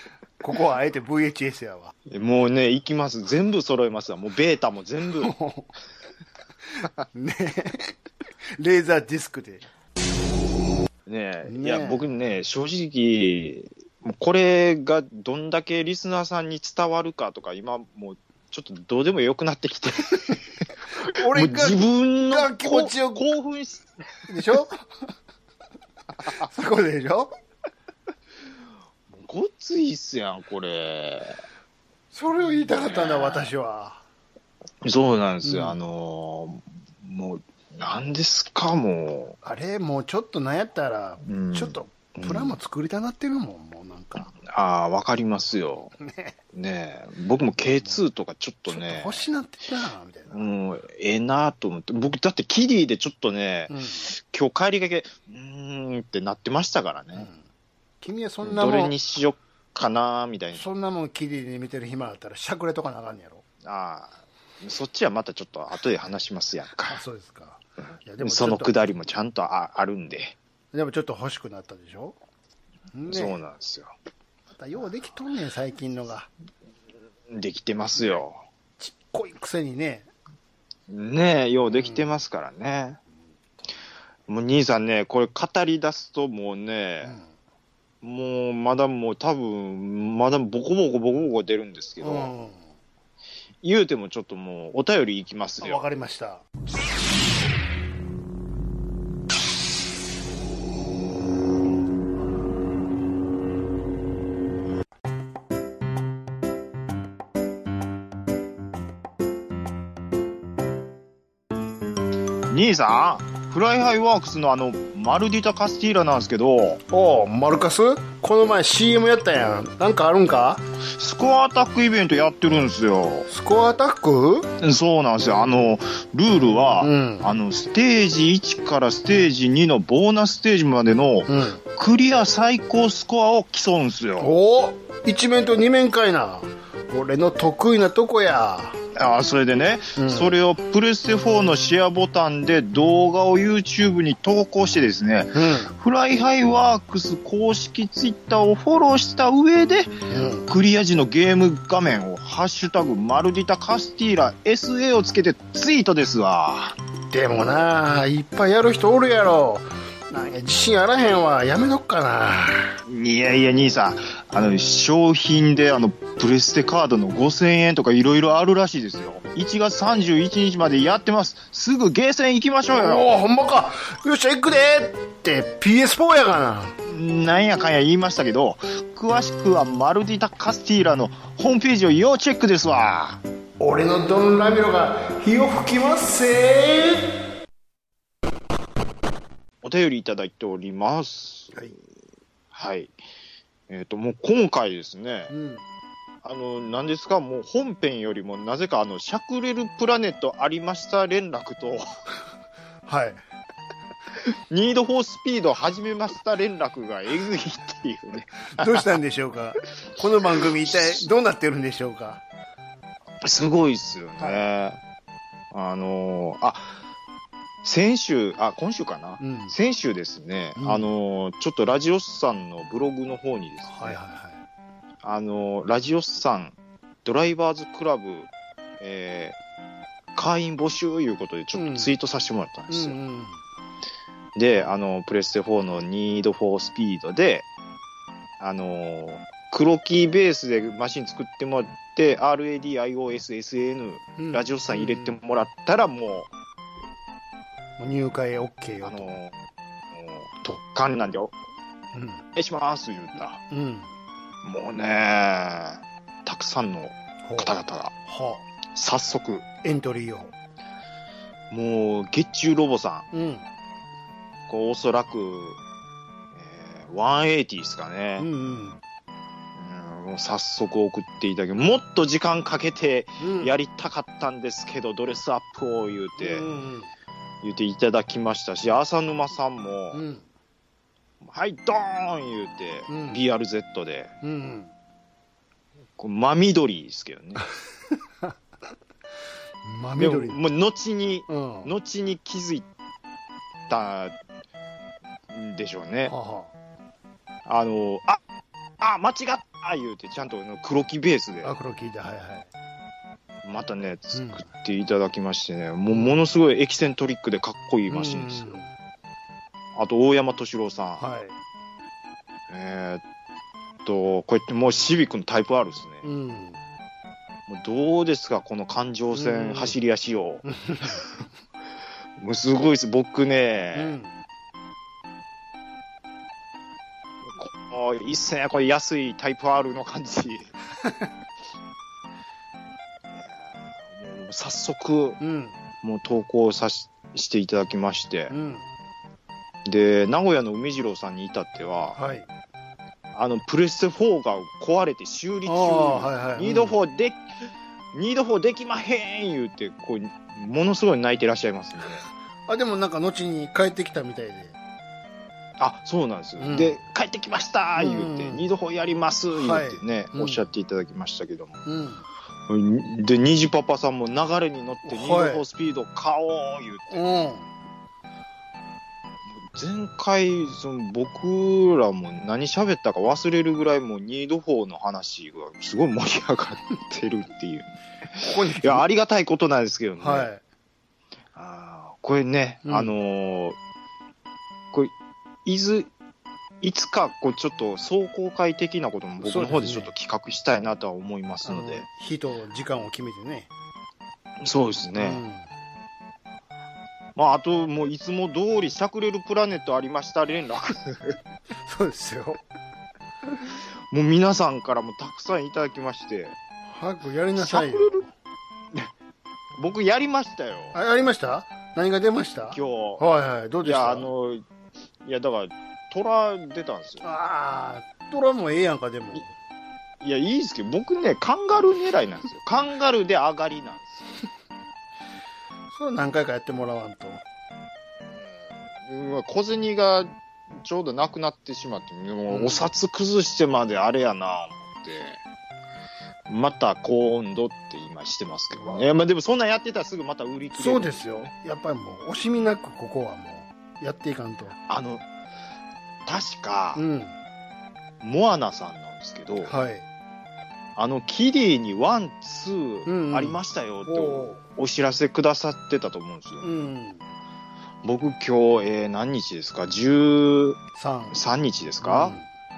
ここはあえて ブイエイチエス やわ。 もうね、行きます。全部揃えますわ。もうベータも全部。 ねレーザーディスクで。 ねえ、 ねえいや、僕ね、正直、もうこれがどんだけリスナーさんに伝わるかとか、今もうちょっとどうでもよくなってきて。 俺が自分のが気持ちを興奮し、 でしょそこでしょごっついっすやん、これ。 それを言いたかったんだ、私は。 そうなんですよ、 うんあのー、もう、なんですか、もあれ、もうちょっとなんやったら、 うんちょっとプラも作りたなってるもん、もうなんか。 う。ああ、わかりますよ。 ねねえ、僕も ケーツー とかちょっとちょっとね、 欲しなってきたな、みたいな。 うん、ええなと思って、僕、だってキディでちょっとね、 うん今日帰りがけ、うーんってなってましたからね。 うん君はそんなもん、 どれにしよっかなみたいな。 そんなもんキリで見てる暇あったらしゃくれとかなあかんねやろ。 ああ、そっちはまたちょっと後で話しますやんあ、 か。 そうですか。いやでもちょそっとのくだりもちゃんと あ, あるんで、 でもちょっと欲しくなったでしょ、ね、 そうなんですよ。 またようできとんねん、最近のが。 できてますよ。 ちっこいくせにね。 ねえ、ようできてますからね。もう兄さんね、これ語り出すともうね、もうまだもう多分、まだボコボコボコボコ出るんですけど、 うん、 言うてもちょっともうお便りいきますわよ。 かりました。 兄さん、フライハイワークスのあの、マルディタ・カスティーラなんですけど、 おう、マルカスこの前 シーエム やったやん。なんかあるんか？ スコアアタックイベントやってるんですよ。 スコアアタック？ そうなんですよ。あの、ルールは、 うんあの、ステージいちからステージにのボーナスステージまでの、 うん。 クリア最高スコアを競うんですよ。 お一面と二面かいな。俺の得意なとこや。 あそれでね、 うんそれをプレステフォーのシェアボタンで動画を YouTube に投稿してですね、 うん。 フライハイワークス公式ツイッターをフォローした上で、 うん。 クリア時のゲーム画面をハッシュタグマルディタカスティーラ エスエー をつけてツイートですわ。 でもな、いっぱいやる人おるやろ。なんか自信あらへんわ。やめとっかな。 いやいや兄さん、あの商品であのプレステカードのごせんえんとかいろいろあるらしいですよ。いちがつさんじゅういちにちまでやってます。すぐゲーセン行きましょうおよ。 お、ほんまか。よっしゃ、行くでって ピーエスフォー やがな。 なんやかんや言いましたけど、詳しくはマルディタカスティーラのホームページを要チェックですわ。 俺のドンラミロが火を吹きますせお便りいただいております。 はい。 はい。えっ、と、もう今回ですね、 うん。 あの、何ですか、もう本編よりもなぜかあの、シャクレルプラネットありました連絡と、 はい。 ニードフォースピード始めました連絡がえぐいっていうね。 どうしたんでしょうか。この番組一体どうなってるんでしょうか。 すごいっすよね。あのー、あ、先週、あ、今週かな、 うん。 先週ですね、 うんあのー、ちょっとラジオスさんのブログの方にですね、 はいはいはい。 あのー、ラジオスさん、ドライバーズクラブ、えー、会員募集いうことでちょっとツイートさせてもらったんですよ。 うんうん。 で、あの、プレステフォーのニードフォースピードで、あの、黒キーベースでマシン作ってもらって、アールエーディー、アイオーエス、エスエヌ、 うんラジオスさん入れてもらったらももう入会 OK う、 よと。 あの、もう特艦なんで、おうん。 願いします、言った。 うん。 もうね、たくさんのほう方々が、 は早速、 あ、エントリーを。 もう、月中ロボさん、 うん。 こう、おそらく、えー、ひゃくはちじゅうですかね。 うんうん。 うんもう早速送っていただけもっと時間かけてうん。 やりたかったんですけど、ドレスアップを言うて、 うん言うていただきましたし、浅沼さんも、 うん。うん。 はいドーン言うて、 うんビーアールゼット でうんうん。 こう真緑ですけどね。でも真緑。 もう後にうん。は後に気づいたんでしょうね。 あはあのああ間違っ言うて、ちゃんと黒木ベースで。 あ、黒木で、はいはい。 またね、作っていただきましてね、うん、もうものすごいエキセントリックでかっこいいマシンですよ。あと、大山敏郎さん。はい。えー、っと、こうやってもうシビックのタイプ R ですね。うん。もうどうですか、この環状線走り足を。うん、もうすごいです、僕ね。うん、このいいっすね、これ安いタイプ R の感じ。早速、うん、もう投稿さししていただきまして、うん、で名古屋の海次郎さんに至っては、はい、あのプレステフォーが壊れて修理中、はいはい、ニードフォーで、うん、ニードフォーできまへん言うてこうものすごい泣いてらっしゃいますね。 あ、でもなんか後に帰ってきたみたいで。 あ、そうなんです、うん、で帰ってきました言うて、うん、ニードフォーやります言うてね、はい、おっしゃっていただきましたけども、うんうん、で虹パパさんも流れに乗ってニードフォースピード買おう言うて、はい、うん、前回その僕らも何喋ったか忘れるぐらいもうニードフォーの話がすごい盛り上がってるっていうここにいやありがたいことなんですけどね、はい、あこれね、うん、あのー、これいずいつかこうちょっと壮行会的なことも僕の方でちょっと企画したいなとは思いますので、 日と時間を決めてね。 そうですね、うん、まああともういつも通りしゃくれるプラネットありました連絡そうですよもう皆さんからもたくさんいただきまして、 早くやりなさいよ。 僕やりましたよ。 あ、やりました。何が出ました。 今日。 はいはい、どうでした。 いやあのいやだからトラ出たんですよ。 ああ、トラもええやんか。でもいやいいですけど僕ねカンガルー狙いなんですよ。カンガルーで上がりなんですよそれ何回かやってもらわんと、 うん、小銭がちょうどなくなってしまって、もうお札崩してまであれやな思ってまた今度って今してますけどね。いや、まあ、でもそんなんやってたらすぐまた売り切れる。 そうですよ。やっぱりもう惜しみなくここはもうやっていかんと。 あの確か、うん、モアナさんなんですけど、はい、あのキリーにワン、ツーありましたよってお知らせくださってたと思うんですよ。うん、僕今日、えー、何日ですか、じゅうさんにちですか、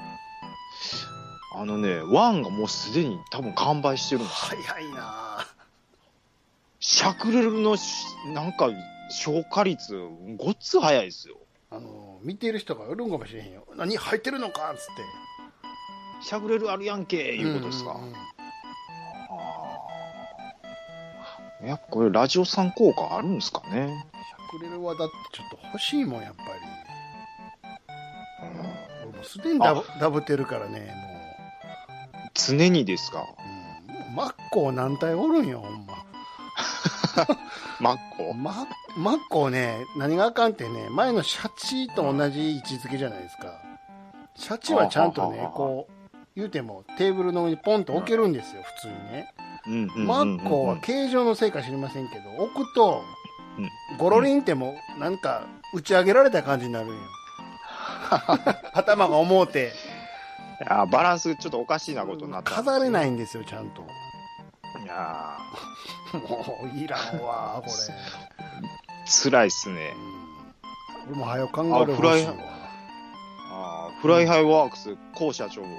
うん、あのねワンがもうすでに多分完売してるんですよ。 早いな。 シャクレルのなんか消化率ごっつ早いですよ。 あの見てる人がおるんかもしれへんよ。何入ってるのかっつって、 シャクレルあるやんけいうことですか。うんうんうん、あやっぱこれラジオさん効果あるんですかね。 シャクレルはだってちょっと欲しいもんやっぱり、うん、俺もすでにダブ、ダブってるからね。もう常にですか。 うん、マッコー何体おるんよほんまマッコママッコね、何があかんってね、前のシャチと同じ位置づけじゃないですか。シャチはちゃんとね、こう言うてもテーブルの上にポンと置けるんですよ、普通にね。マッコは形状のせいか知りませんけど、置くとゴロリンってもなんか打ち上げられた感じになるんよ頭が重うて、 いやバランスちょっとおかしいなことになった。 飾れないんですよちゃんと。 いやもういらんわこれ辛いっすね。 俺も早く考える欲しいわ。 あフライハイワークス高社長、はい、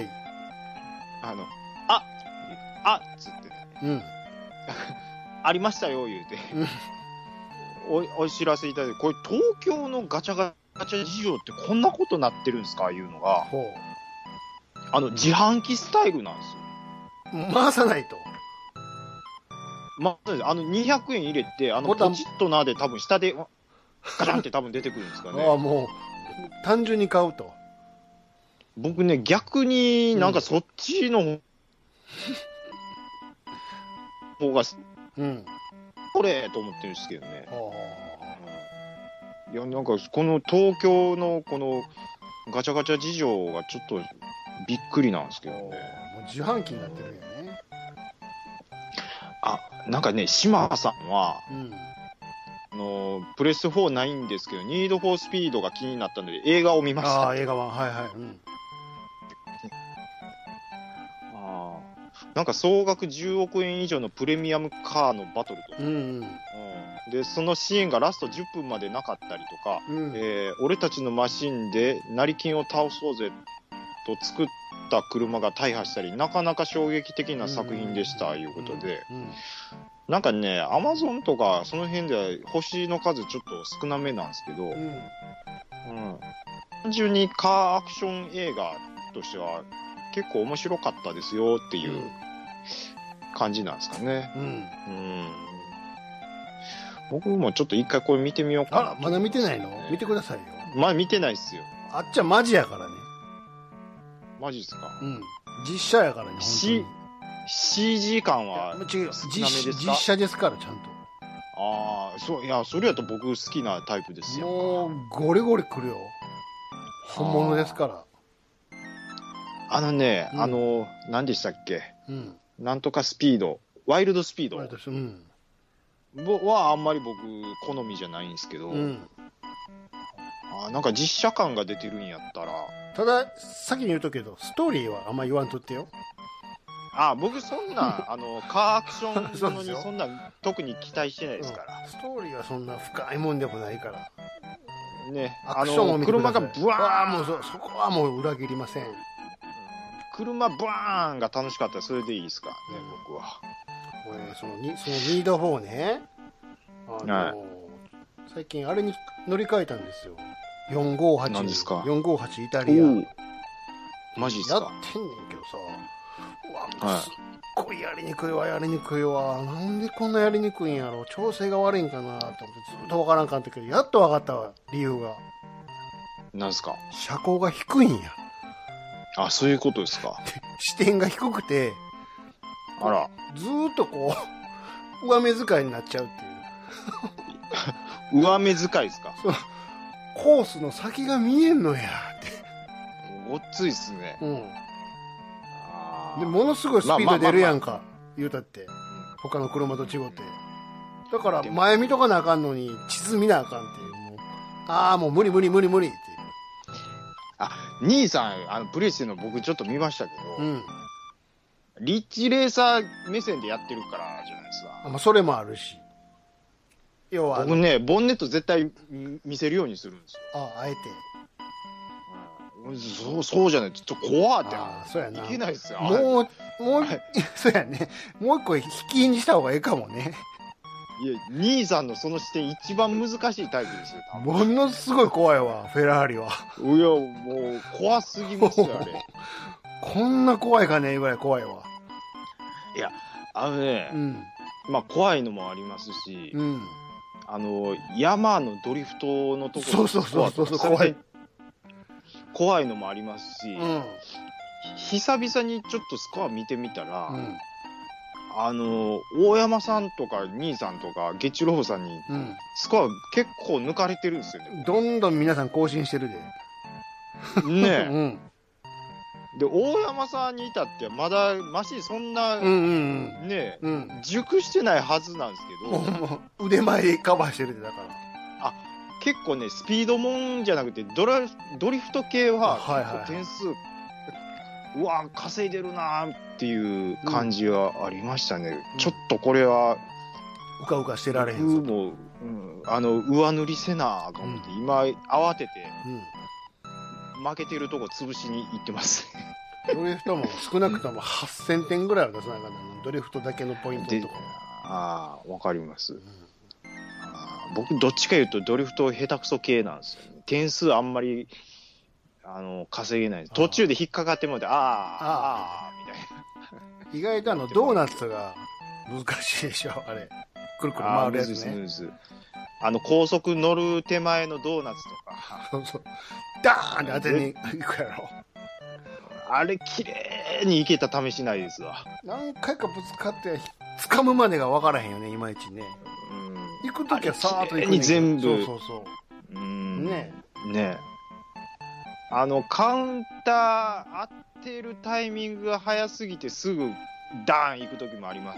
あのああっつってね、うん、ありましたよ言うて、うん、お, お知らせいただいて、これ東京のガチャガチャ事情ってこんなことなってるんですかいうのが、あの自販機スタイルなんですよ。回さないと。 まあ、あのにひゃくえん入れて、あのポチッとなで多分下でガチャンって多分出てくるんですかね。 ああ、もう単純に買うと。 僕ね逆になんかそっちの、うん、方が、うん、これと思ってるんですけどね。うん、いやなんかこの東京のこのガチャガチャ事情がちょっとびっくりなんですけどね。もう自販機になってるんやね。 あ、なんかね島さんは、うん、あのプレスフォーないんですけどニードフォースピードが気になったので映画を見ました。 あ映画ははいはい、うん、 なんか総額じゅうおくえん以上のプレミアムカーのバトルとか、 うんうん、 でそのシーンがラストじゅっぷんまでなかったりとか、うん、えー、俺たちのマシンで成金を倒そうぜと作った車が大破したり、なかなか衝撃的な作品でしたと、うん、いうことで、うんうん、なんかねアマゾンとかその辺では星の数ちょっと少なめなんですけど、うんうん、単純にカーアクション映画としては結構面白かったですよっていう感じなんですかね。うん。うん、僕もちょっと一回これ見てみようかな。 あ、まだ見てないの？見てくださいよ。 まだ見てないっすよ。 あっちはマジやからね。 マジっすか？ うん。実写やからね。 C、シージー 感は少なめですか？ 実写ですからちゃんと。 ああ、そういやそれやと僕好きなタイプですよ。 もうゴリゴリ来るよ。本物ですから。 あのね、うん、あの何でしたっけ、うん、なんとかスピード、ワイルドスピード、うん、はあんまり僕好みじゃないんですけど、うん、あなんか実写感が出てるんやったら。 ただ先に言うとくけどストーリーはあんま言わんとってよ。 あ僕そんなあのカーアクションものにそんな特に期待してないですから、 うん、ストーリーはそんな深いもんでもないからね。アクションも見てください。車がブワーン、 もう そ, そこはもう裏切りません。 車ブワーンが楽しかったらそれでいいですかね、うん、僕は。 俺そのにそのニードフォーね、あのーはい、最近あれに乗り換えたんですよ。よんごーはち。 何ですか？ よんごーはちイタリア。 マジっすか？ やってんねんけどさ、うわ、はい、すっごいやりにくいわやりにくいわ。なんでこんなやりにくいんやろ。調整が悪いんかなと思ってずっとわからんかったけど、やっとわかったわ理由が。 なんすか？ 車高が低いんや。 あ、そういうことですか。 視点が低くて、 あら、 ずーっとこう上目遣いになっちゃうっていう。 上目遣いですか？ そう、コースの先が見えんのやって。 ごっついっすね。うん。 あでものすごいスピード出るやんか、まあまあまあまあ、言うたって他の車と違って。だから前見とかなあかんのに地図見なあかんっていう。もうああもう無理無理無理無理っていう。 あ、兄さん、あのプレイしてるの僕ちょっと見ましたけど、うん、リッチレーサー目線でやってるからじゃないですか。 あ、まあ、それもあるし。要は僕ね、ボンネット絶対見せるようにするんですよ。 あ、あえて。 うん、そう、そうじゃない。ちょっと怖って。 あ、そうやな。 いけないですよ。 もう、もう、はい、そうやね。もう一個引きにした方がいいかもね。 いや、兄さんのその視点一番難しいタイプですよ。 ものすごい怖いわ、フェラーリは。 いや、もう怖すぎますよ、あれ。 こんな怖いかねぐらい怖いわ。 いや、あのね、うん、まあ怖いのもありますし、うん、あの山のドリフトのところ、 そうそうそうそう、怖い。 怖いのもありますし、うん、久々にちょっとスコア見てみたら、うん、あの大山さんとか兄さんとかゲッチュロフさんに、うん、スコア結構抜かれてるんですよね。 どんどん皆さん更新してるで。 ねえ。うんで大山さんに至ってはまだマシそんな、うんうんうん、ね、うん、熟してないはずなんですけどもう腕前でカバーしてるで。だからあ結構ねスピードもんじゃなくてドラドリフト系は点数、はいはい、うわ稼いでるなっていう感じはありましたね、うん、ちょっとこれはうかうかしてられへんぞともう、 うん、あの上塗りせなあかんって、うん、今慌てて、うん、負けてるとこ潰しに行ってますドリフトも少なくともはっせんてんぐらいは出さなかったの。ドリフトだけのポイントとか。 ああ、わかります、うん、あ。僕どっちか言うとドリフト下手くそ系なんですよ、ね。点数あんまりあの稼げない。途中で引っかかってもらって、ああ、ああ、みたいな。意外とあのドーナツが難しいでしょ、あれ。くるくる回るやつね。 ムズムズあの高速乗る手前のドーナツとか。 そうそう。ダーンって当てに行くやろ。 あれ綺麗にいけた試しないですわ。 何回かぶつかって掴むまでが分からへんよね、いまいちね。うん、行くときはさーっと行くねん。 全部。 そうそうそう。 うんねえ。ねえ。あのカウンター当てるタイミングが早すぎてすぐダーン行くときもあります。うん。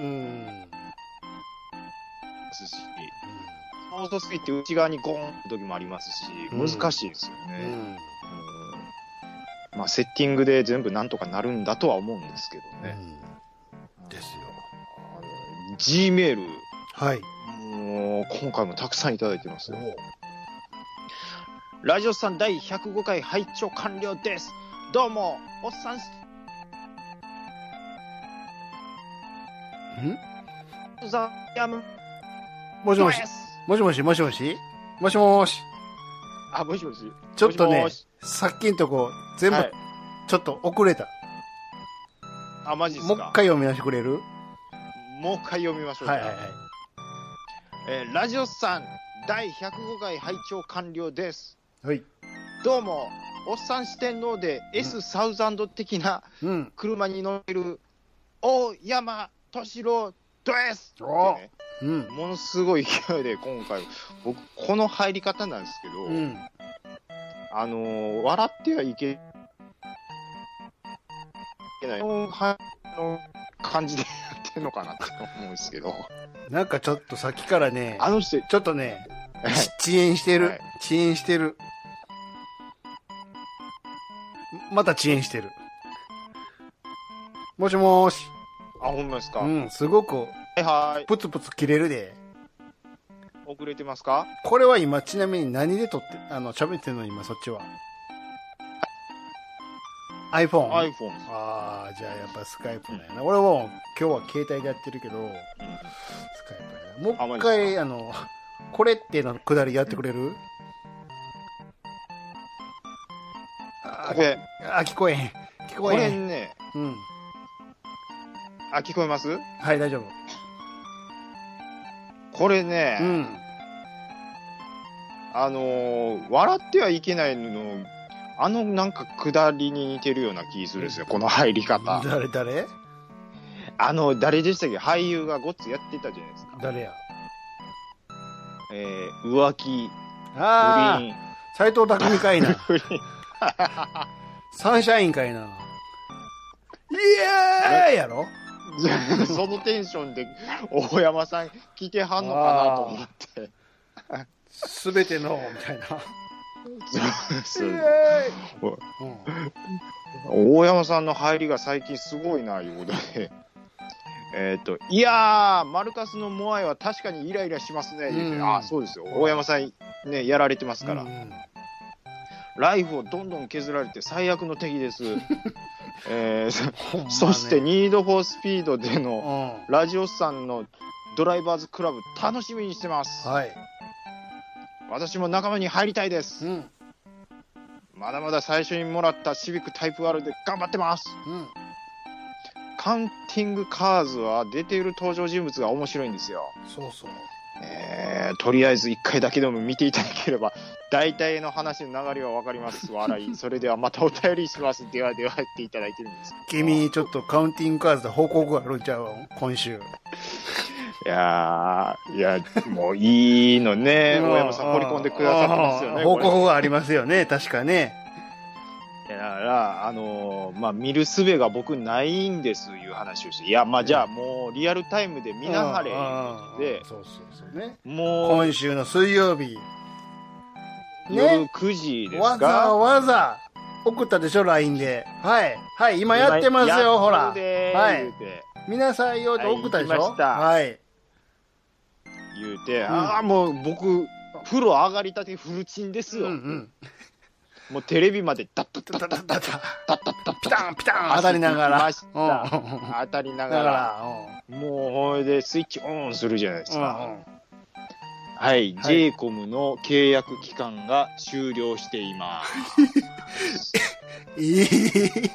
すし、遅すぎて内側にゴーン行くときもありますし、難しいですよね。うんうんまあ、セッティングで全部なんとかなるんだとは思うんですけどね、 G メール、 はい、 もう今回もたくさんいただいてますよ。ラジオさんだいひゃくごかい拝聴完了です。どうもおっさんんざやむもしもしもしもしもしもしもしもしあもしもしちょっとねもしもしさっきんとこ全部、はい、ちょっと遅れた。 あマジっすか。 もう一回読み出してくれる？ もう一回読みましょうか。はいはいはい。えー、ラジオさんだいひゃくごかい拝聴完了です。 はい。 どうもおっさん四天王で S サウザンド的な車に乗れる大山敏郎です、ねうん、ものすごい勢いで今回僕この入り方なんですけど、うん、あのー、笑ってはいけないの感じでやってんのかなって思うんですけど、 なんかちょっとさっきからねあの人ちょっとね遅延してる、はい、遅延してるまた遅延してる。もしもーし。 あ、ほんまですか。 うん、すごく、 はいはい。 プツプツ切れるで。 遅れてますか？ これは今、ちなみに何で撮って、あの、喋ってんの今、そっちは。iPhone？iPhone。ああ、じゃあやっぱスカイプだよな。俺も今日は携帯でやってるけど、うん、スカイプだな。もう一回、あの、これってのくだりやってくれる？あ, あ、聞こえへん。聞こえへん。 これね。 うん。 あ、聞こえます？ はい、大丈夫。 これね、うん、あのー、笑ってはいけないの、あのなんか下りに似てるような気するんですよ、この入り方。 誰誰？ あの、誰でしたっけ？俳優がごっつやってたじゃないですか。 誰や？ えー、浮気。 ああ、斎藤工かいな。サンシャインかいな。イエーイやろ？ そのテンションで大山さん聞けはんのかなと思って。 すべてのみたいな。 そううん、大山さんの入りが最近すごいないうことで。えっと、いやー、マルカスのモアイは確かにイライラしますね。うん、あ、そうですよ。大山さんね、やられてますから。うん、ライフをどんどん削られて最悪の敵です。えーね、そしてニードフォースピードでのラジオスさんのドライバーズクラブ楽しみにしてます。はい、私も仲間に入りたいです。うん、まだまだ最初にもらったシビックタイプ R で頑張ってます。うん、カウンティングカーズは出ている登場人物が面白いんですよ。 そうそう。 えー、とりあえずいっかいだけでも見ていただければ大体の話の流れは分かります。笑い。それではまたお便りします。ではではっていただいてるんです。 君ちょっとカウンティングカーズで報告があるんちゃう今週。 いやー、いや、もういいのね。大山さん掘り込んでくださってますよね。 報告がありますよね。確かね。 だから、あのー、まあ、見る術が僕ないんですいう話をして、いや、まあ、じゃあもうリアルタイムで見なはれいうことで、 そうそうそうね。 もう、 今週の水曜日、 夜くじですか、 わざわざ送ったでしょ、ライン で。はい。はい、今やってますよ、ほら。はい。見なさいよって送ったでしょ、はい。 言うて、うん、ああ、もう僕、風呂上がりたてフルチンですよ。うんうんもうテレビまでダッダッダッダッダッダッダッダッダッピタンピタン当たりながら当たりながらもうほいでスイッチオンするじゃないですか。はい、ジェイコムの契約期間が終了しています。 えー、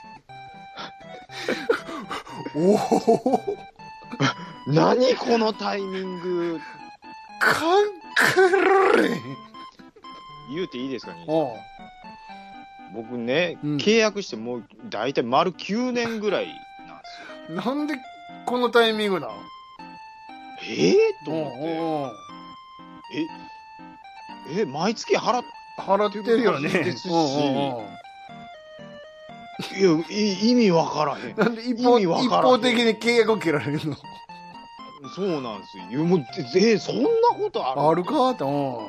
おお何このタイミングカンクル言うていいですかね。僕ね、うん、契約してもう大体丸きゅうねんぐらいなんですよ。なんでこのタイミングなの？ ええー、と思って。え、え、毎月払っ払ってるよね。ですし。 いや、意味わからへん。 なんで一方、一方的に契約を切られるの？ そうなんですよ。いやもうえー、そんなことある？ あるかって。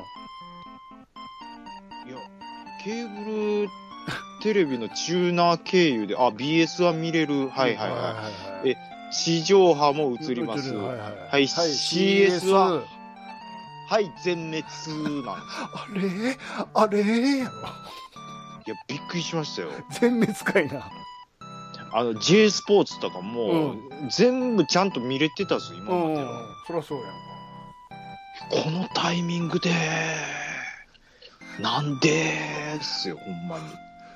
いや、ケーブルテレビのチューナー経由で、あ、ビーエス は見れる。はいはいはい。はいはいはい、え、 地上波も映ります。 はい、はいはいはい、シーエス は、はい、全滅なんです。 あれあれやろ。 いや、びっくりしましたよ。 全滅かいな。 あの、J スポーツとかも、うん、全部ちゃんと見れてたぞ、今までは。 うん、そりゃそうやんか。 このタイミングで、なんでーすよ、ほんまに。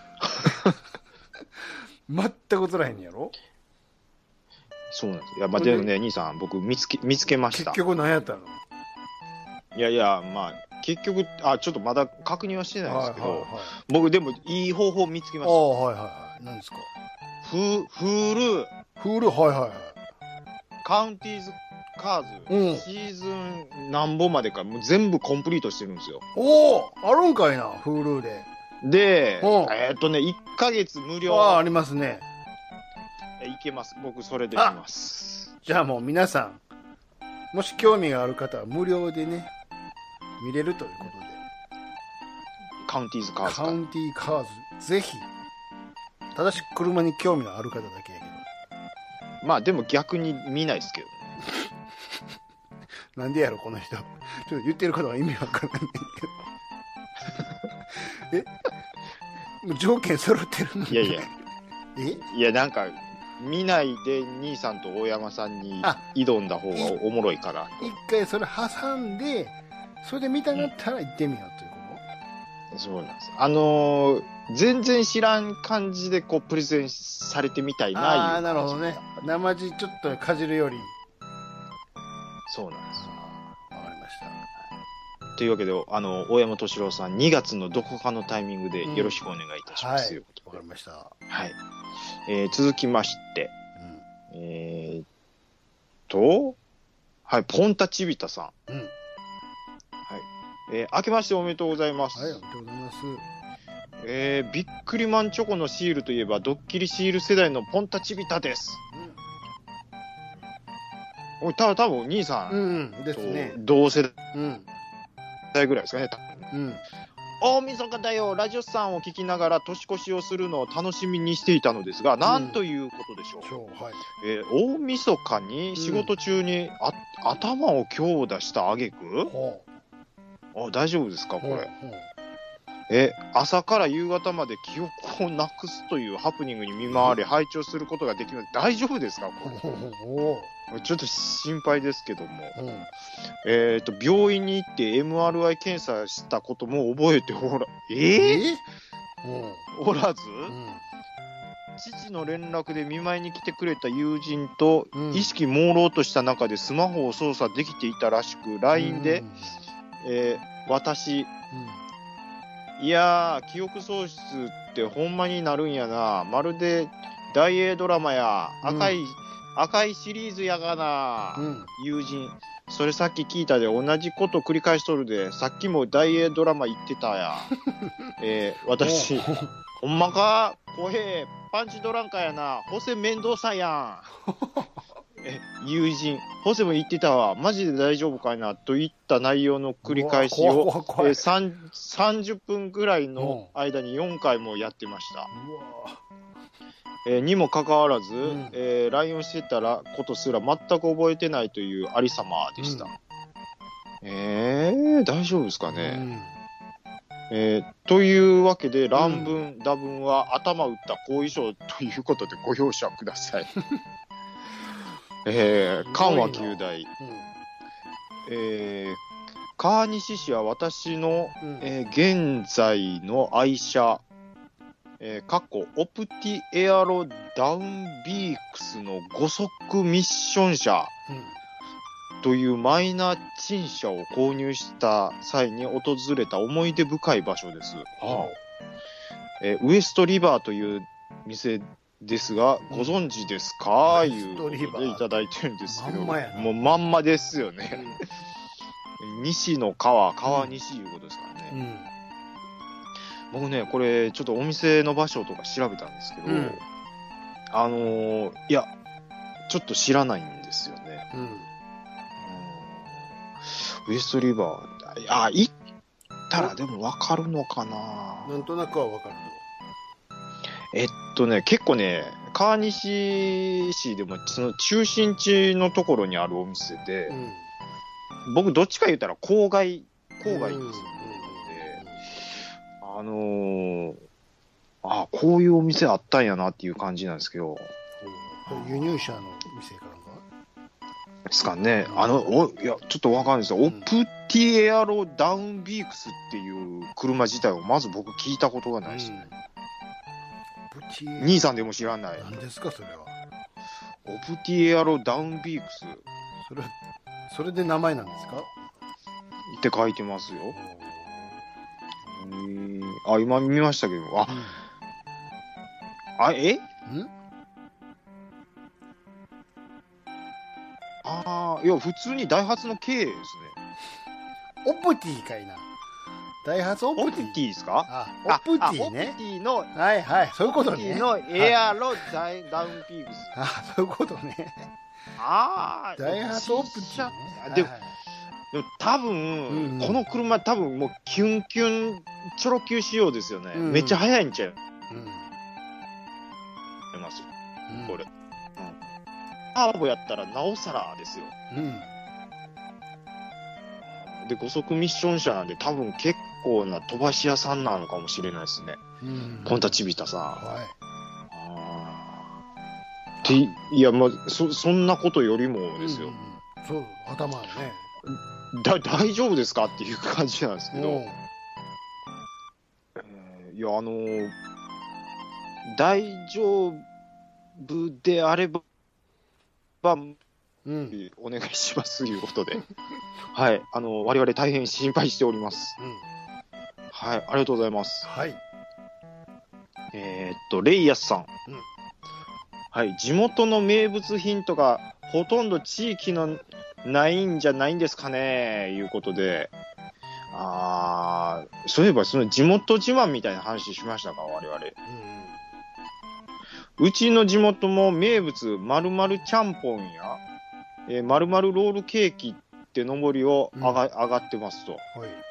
全く映らへんやろ。 そうなんです。いや、まあ、でもね、兄さん、僕見つけ、見つけました。 結局何やったの？ いやいや、まあ、結局、あ、ちょっとまだ確認はしてないですけど、はいはいはい、僕でもいい方法見つけました。 ああ、はいはいはい。何ですか？ フー、フール。 フール、はいはいはい。 カウンティーズカーズ、うん、シーズン何本までか、もう全部コンプリートしてるんですよ。 おお、あるんかいな、フールで。 で、えー、っとね、いっかげつ無料。 ああ、ありますね。 いけます。僕、それで見ます。 じゃあもう皆さん、もし興味がある方は無料でね、見れるということで。 カウンティーズカーズか。 カウンティーカーズ、ぜひ。ただし車に興味がある方だけやけど。まあでも逆に見ないですけどね。 なんでやろこの人。ちょっと言ってることは意味わからないけど。え、もう条件揃ってるの？ いやいや。 え？ いやなんか見ないで兄さんと大山さんに挑んだ方がおもろいから。 一回それ挟んで、それで見たなったら行ってみようということ？そうなんです。あのー。全然知らん感じでこうプレゼンされてみたいな。 ああ、なるほどね。生地ちょっとかじるより。 そうなんですよ。 わかりました。 というわけで、あの、大山敏郎さん、にがつのどこかのタイミングでよろしくお願いいたします。 うん、はい。わかりました。はい。えー、続きまして、うん、えーっと、はい、ポンタチビタさん。うん。はい。えー、明けましておめでとうございます。 はい、おめでとうございます。 えー、ビックリマンチョコのシールといえばドッキリシール世代のポンタチビタです。うん、おい、た多分兄さん、 うんうん、ですね、 同世代ぐらいですかね。うん、大晦日だよ、ラジオさんを聞きながら年越しをするのを楽しみにしていたのですが、なんということでしょう。うんはいえー、大晦日に仕事中にあ、うん、頭を強打した挙句、うん、あ大丈夫ですかこれ。うんうんえ、朝から夕方まで記憶をなくすというハプニングに見舞われ、拝聴することができるので大丈夫ですかこれ。ちょっと心配ですけども。うん、えっと、病院に行って エムアールアイ 検査したことも覚えておら、えー、えうん、おらず、うん、父の連絡で見舞いに来てくれた友人と、意識朦朧とした中でスマホを操作できていたらしく、ライン で、うんえー、私、うんいやー、記憶喪失ってほんまになるんやな。まるで大英ドラマや赤い、うん、赤いシリーズやがな、うん、友人。それさっき聞いたで同じこと繰り返しとるで、さっきも大英ドラマ言ってたや。えー、私、ほんまか小平、パンチドランカやな。ホセ面倒さやん。え友人、ホセも言ってたわ、マジで大丈夫かいなといった内容の繰り返しを、えー、さんじゅっぷんぐらいの間によんかいもやってました。えー、にもかかわらず、うんえー、ライン をしてたらことすら全く覚えてないというありさまでした。うん、えー、大丈夫ですかね。うんえー、というわけで乱文、うん、打文は頭打った後遺症ということでご容赦ください。えー、緩和九大、うんえー、川西氏は私の、うんえー、現在の愛車、えー、過去オプティエアロダウンビークスのご速ミッション車、うん、というマイナー陳車を購入した際に訪れた思い出深い場所です。はあえー、ウエストリバーという店ですが、ご存知ですか、うん、いうことでいただいてるんですけど、まもうまんまですよね。うん、西の川、川西いうことですからね。うん、僕ね、これちょっとお店の場所とか調べたんですけど、うん、あのー、いや、ちょっと知らないんですよね。うん、ウエストリバー、あ、行ったらでもわかるのかな。 なんとなくはわかる。 えっとね、結構ね、 川西市でもその中心地のところにあるお店で、うん、僕どっちか言ったら郊外郊外ですよね、うん、であのー、あこういうお店あったんやなっていう感じなんですけど、 うん、輸入車の店かなんかですかね。あのおいやちょっとわかんないですよ、うん、オプティエアロダウンビークスっていう車自体をまず僕聞いたことがないですね、うん、兄さんでも知らない。 何ですかそれは。 オプティエアロダウンビークス、 それそれで名前なんですかって書いてますよ。えー、あ今見ましたけど、あ、うん、あえんああ、いや普通にダイハツの K ですね。 オプティかいな。ダイハツオプティ。 オプティですか？ あ、オプティね。 オプティの、 はいはい、そういうことね。 オプティのエアロダイ、ダウンピークス。 あ、そういうことね。 ああ、 ダイハツオプティ、ね。 でも、でも多分、うん、この車多分もうキュンキュンチョロ Q 仕様ですよね。うん、めっちゃ速いんちゃう。うん。出ますよ。うん、これ。ターボやったらなおさらですよ、うん、でご速ミッション車なんで多分結構な飛ばし屋さんなのかもしれないですね、うん、ポンタチビタさん、はい、あていやまあ そ, そんなことよりもですよ、うん、 そう頭ねだ大丈夫ですかっていう感じなんですけど、えー、いやあのー、大丈夫であればば、うん、お願いしますということで、はい、あの我々大変心配しております、うん、はい、ありがとうございます。 はい、 えー、っとレイヤスさん、うん、はい、地元の名物品とかほとんど地域のないんじゃないんですかねいうことで、あー、そういえばその地元自慢みたいな話しましたか我々、うんうちの地元も名物〇〇ちゃんぽんや、えー、〇〇ロールケーキってのぼりを上が、うん、上がってますと、はい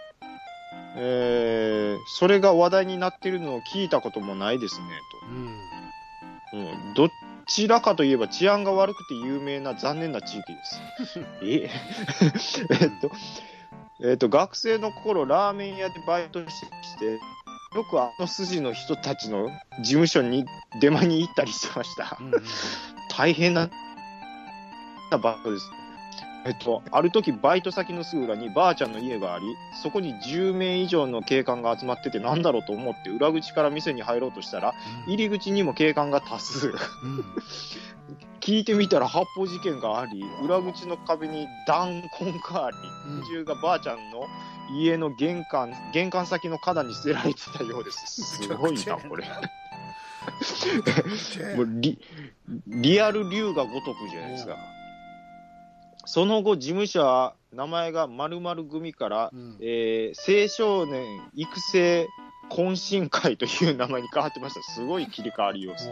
えー、それが話題になっているのを聞いたこともないですねと、うんうん、どちらかといえば治安が悪くて有名な残念な地域ですええっとえっと学生の頃ラーメン屋でバイトしてよくあの筋の人たちの事務所に出前に行ったりしてました、うんうん、大変なバイトです。えっとある時バイト先のすぐ裏にばあちゃんの家があり、そこにじゅうめい以上の警官が集まっててなんだろうと思って裏口から店に入ろうとしたら、うん、入り口にも警官が多数、うん、聞いてみたら発砲事件があり、裏口の壁に弾痕があり、拳銃がばあちゃんの家の玄関玄関先の花壇に捨てられてたようです。すごいなこれもう リ, リアル龍が如くじゃないですか。その後事務所は名前が〇〇組から、うんえー、青少年育成懇親会という名前に変わってました。すごい切り替わり様子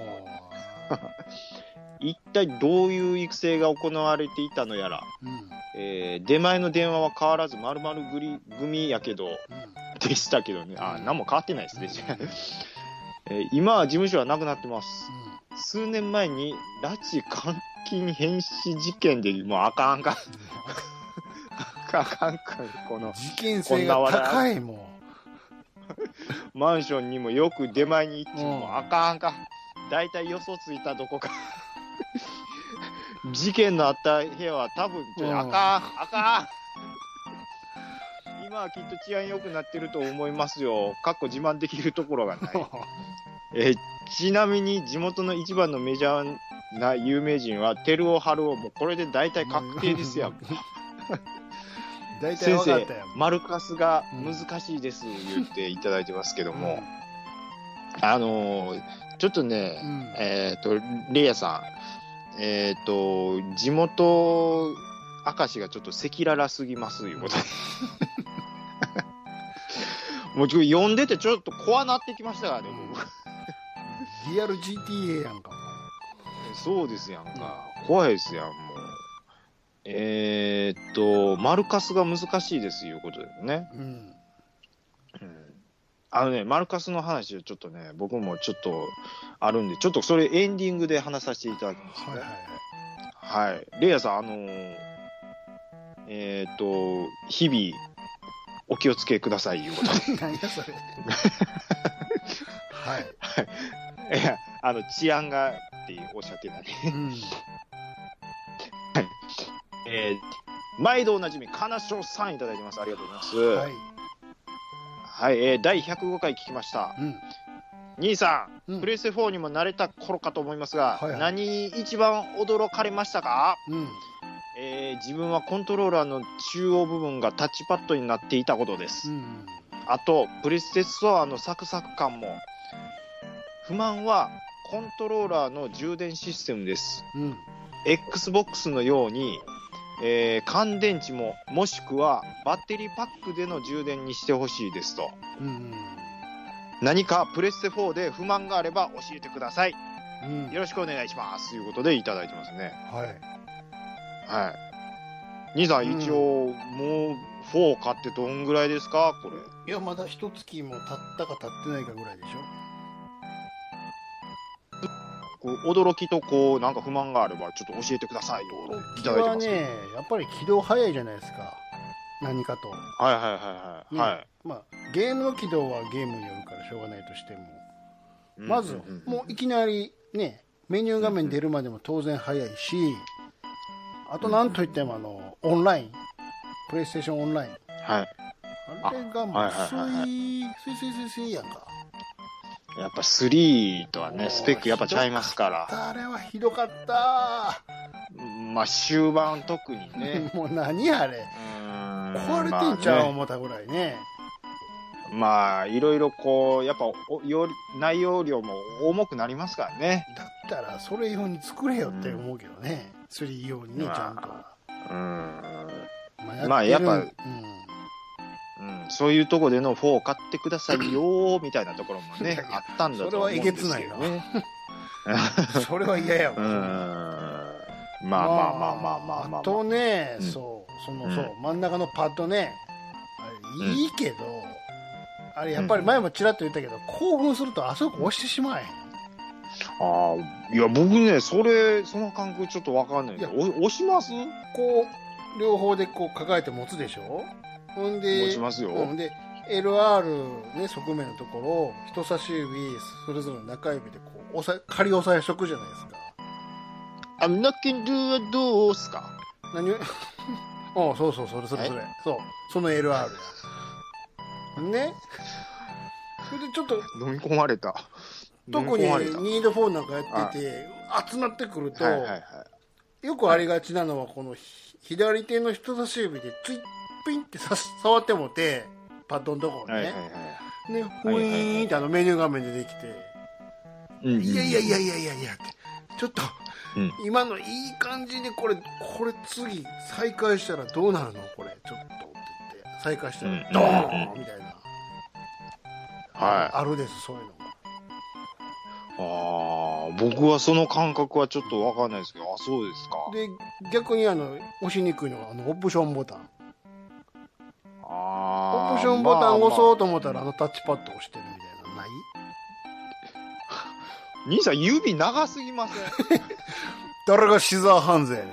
一体どういう育成が行われていたのやら、うんえー、出前の電話は変わらず〇〇組やけど、うん、でしたけどね。あ、何も変わってないですね、うんえー、今は事務所はなくなってます、うん、数年前に拉致監禁変死事件でもうあかんかあかんかこの事件性が高いもんマンションにもよく出前に行ってもあかんか、だいたい予想ついたどこか事件のあった部屋は多分ちょっとあかん、あかん今はきっと治安良くなってると思いますよ。かっこ自慢できるところがないえちなみに地元の一番のメジャーな有名人はテルオハルオ、もうこれで大体確定ですよ大体分かったよ。 先生マルカスが難しいです言っていただいてますけども、うん、あのー、ちょっとね、うん、えっ、ー、とレイヤさん、えっ、ー、と地元明石がちょっと赤裸々すぎますいうことでもう読んでてちょっと怖なってきましたからね僕リアル ジーティーエー やんか。 そうですやんか、うん、怖いですやんもう。えー、っとマルカスが難しいですいうことですね、うんうん、 あのね、マルカスの話をちょっとね、僕もちょっとあるんで、ちょっとそれエンディングで話させていただきますね。はいはいはい。はい。レイヤさん、あのー、えっ、ー、と、日々、お気をつけください、いうことで。 何やそれ。はい。 はい。いや、あの、治安がっておっしゃってたね。うん。はい。えー、毎度おなじみ、金賞さんいただいてます。ありがとうございます。はい。はい、えー、だいひゃくごかい聞きました。うん。兄さん、うん、プレステフォーにも慣れた頃かと思いますが、はいはい、何一番驚かれましたか？うん。えー、自分はコントローラーの中央部分がタッチパッドになっていたことです。うん、あと、プレステストアのサクサク感も。不満はコントローラーの充電システムです。うん、Xbox のように、えー、乾電池ももしくはバッテリーパックでの充電にしてほしいですと。うん、何かプレステフォーで不満があれば教えてください。うん、よろしくお願いします。ということでいただいてますね。はい。はい。兄さん、一応、うん、もうフォー買ってどんぐらいですかこれ。 いや、まだ一月も経ったか経ってないかぐらいでしょ。 こう驚きとこうなんか不満があればちょっと教えてくださいといただいてます。 驚きはね、やっぱり起動早いじゃないですか。何かと。 はいはいはいはい。ね、はい。 まあゲームの起動はゲームによるからしょうがないとしても、うん、まず、うんうんうん、もういきなりねメニュー画面出るまでも当然早いし、あとなんといってもあのオンライン、プレイステーションオンライン。はい。あれがもうスイスイスイスイスイやんか。 やっぱスリーとはね、スペックやっぱちゃいますから。 あれはひどかった。 まあ終盤特にね。 もう何あれ。壊れてんちゃう、まあね、思ったぐらいね。 まあいろいろこうやっぱよ内容量も重くなりますからね。 だったらそれ用に作れよって思うけどね。うん、スリー用にね、ちゃんと。うん。 まあや, まあやっぱ。うんうん、そういうとこでのフォーを買ってくださいよみたいなところもねあったんだと思うんですよね。それはえげつないな。それは嫌やわ。うん。 まあまあまあまあまあまあまあ。 あとね、うん、そうその、うん、そう真ん中のパッドね、あれいいけど、うん、あれやっぱり前もちらっと言ったけど、うん、興奮するとあそこ押してしまえ。 ああ、いや僕ねそれその感覚ちょっとわかんないけど、押します？ こう両方でこう抱えて持つでしょ。ほんで、 持ちますよ。 ほんで エルアール ね側面のところを人差し指それぞれの中指でこう押さえ仮押さえしとくじゃないですか。 I'm knocking to a door すか。 何？ああそうそうそれそれそれそうその エルアール や。ね。それでちょっと飲み込まれた。 特にニードフォーなんかやってて集まってくると、はいはいはい、よくありがちなのはこの左手の人差し指でツイッピンって触ってもてパッドのところね、はいはいはい、ねふいーんってあのメニュー画面でできて、うんうん、いやいやいやいやいやいやってちょっと、うん、今のいい感じでこれこれ次再開したらどうなるのこれちょっとって言って再開したらドーンみたいな、はい、あるですそういうのが。 ああ僕はその感覚はちょっと分かんないですけど、あそうですか。 で逆にあの押しにくいのがあのオプションボタン。オプションボタンを押そうと思ったら、まあまあ、あのタッチパッド押してるみたいなのない？ 兄さん指長すぎません？ 誰がシザーハンズやね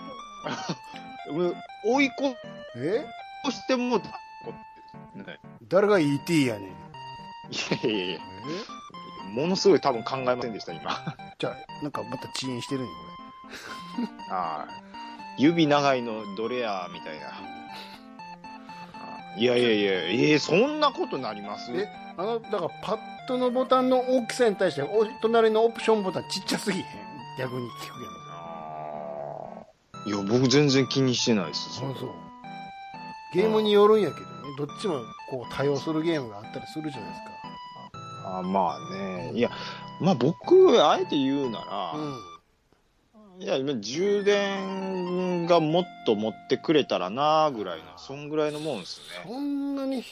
ん。追い越してもうた、 ね、誰が イーティー やねん。いやいやいやものすごい多分考えませんでした今。 じゃあなんかまた遅延してるんよこれ。 ああ指長いのどれやみたいな。いやいやいや、えー、そんなことなります？ え、あのだからパッドのボタンの大きさに対してお隣のオプションボタンちっちゃすぎへん？逆に聞くけど。 ああ、いや僕全然気にしてないです。 そうそう。ゲームによるんやけどね、どっちもこう多用するゲームがあったりするじゃないですか。 あ、まあね、いや、まあ僕あえて言うなら。うん、いや今充電がもっと持ってくれたらなぐらいのそんぐらいのもんですね。 そんなに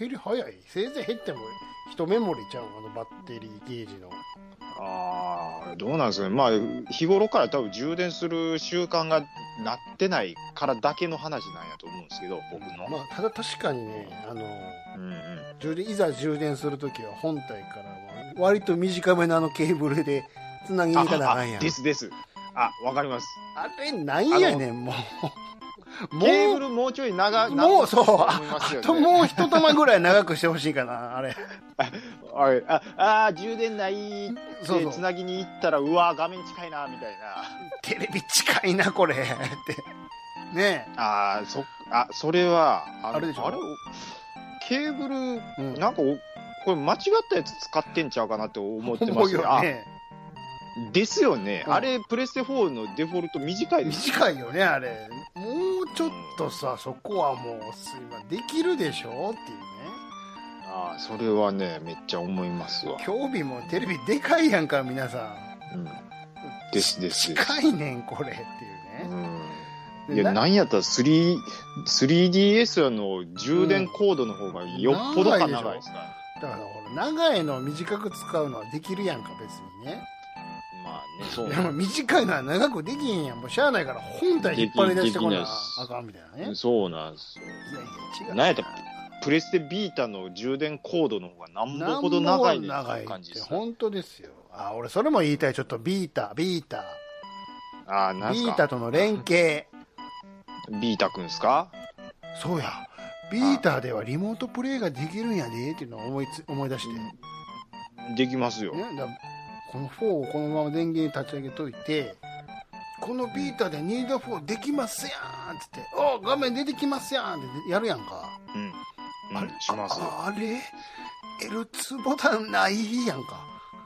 減り早い。せいぜい減っても一メモリちゃう、あのバッテリーゲージの。 ああ、どうなんですかね。まあ、日頃から多分充電する習慣がなってないからだけの話なんやと思うんですけど、僕の。 まあ、ただ確かにね、あの、 うんうん、 充電いざ充電するときは本体からは割と短めのあのケーブルでつなぎに行かなあかんやん。 ですです。あ、わかります。 あれなんやねん、もう。 ケーブルもうちょい長く、 もうそう、あ, ね、 あともう一玉ぐらい長くしてほしいかな、あれ。 あああ、充電ないってつなぎに行ったら、うわ、画面近いな、みたいな。 テレビ近いな、これ。って。ねえ。 ああ、そ、あ、それは、 あ, あれでしょ。 あれ、ケーブル、うん、なんか、これ間違ったやつ使ってんちゃうかなって思ってますよね。ですよね、うん、あれプレステフォーのデフォルト短いです。 短いよね、あれ。もうちょっとさ、うん、そこはもうすいません、できるでしょっていうね。 ああ、それはね、めっちゃ思いますわ。 興味もテレビでかいやんか、皆さん。 うん。ですです。 近いねん、これっていうね。 うん。いや、なんやったら スリーディーエス の充電コードの方がよっぽどか長いですから。 だからほら、長いのを短く使うのはできるやんか、別にね。 まあね、そう。 でも短いのは長くできへんやん。もうしゃあないから本体引っ張り出してこなあかんみたいなね。 そうなんですよ。いやいや、違う。なんやったらプレステビータの充電コードの方がなんぼほど長いねっていう感じです。 本当ですよ。あ、俺それも言いたい。ちょっとビータ、ビータ。 あ、なんすか。 ビータとの連携。 ビータくんすか？ そうや。ビータではリモートプレイができるんやでっていうのを思いつ思い出して。 できますよ。 ね、だこのフォーをこのまま電源立ち上げといて、このビータでニードフォーできますやんって言って、お画面出てきますやんってやるやんか。 うん。うん、 あれします。 あ, あれ エルツー ボタンないやんか。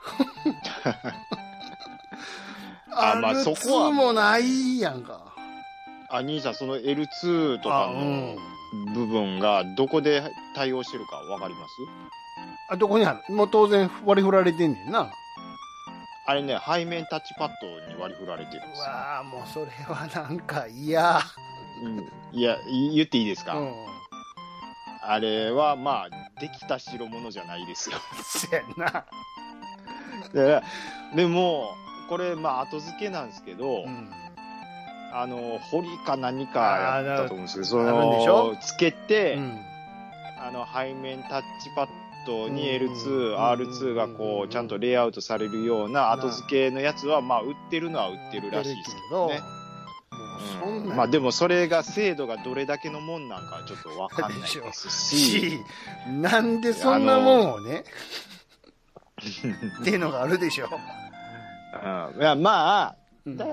あ、まあそこは エルツー もないやんか。 あ、兄さん、その エルツー とかの部分がどこで対応してるかわかります？ あ、どこにある？もう当然割り振られてんねんな。 あれね、背面タッチパッドに割り振られてるんですよ。 うわぁ、もうそれはなんか嫌。 うん。いや、言っていいですか？うん。あれは、まあ、できた代物じゃないですよ。 そうやな。 で, でも、これ、まあ、後付けなんですけど、うん、あの、堀か何かやったと思うんですけど、その、つけて、うん、あの、背面タッチパッドに エルツー、アールツー がこう、ちゃんとレイアウトされるような後付けのやつは、まあ、売ってるのは売ってるらしいですけどね。うん、まあでもそれが精度がどれだけのもんなんかちょっとわかんないですし、 なんでそんなもんをねっていうのがあるでしょ。 うん、いやまあだから、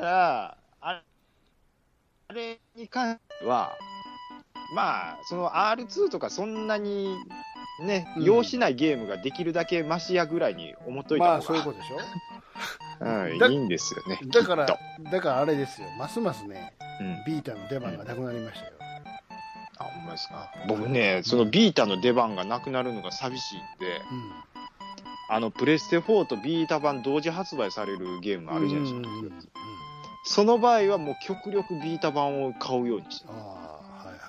うん、あれに関してはまあその アールツー とかそんなにね、うん、要しないゲームができるだけマシやぐらいに思っといた方が、まあそういうことでしょ。 うん、いいんですよね。 だからだからあれですよ、ますますね、うん、ビータの出番がなくなりましたよ。 うん、あ、ほんまですか。僕ね、そのビータの出番がなくなるのが寂しいんで、うん、あのプレステフォーとビータ版同時発売されるゲームあるじゃないですか。うんうんうん、その場合はもう極力ビータ版を買うようにしてます。あ、はいはいはい。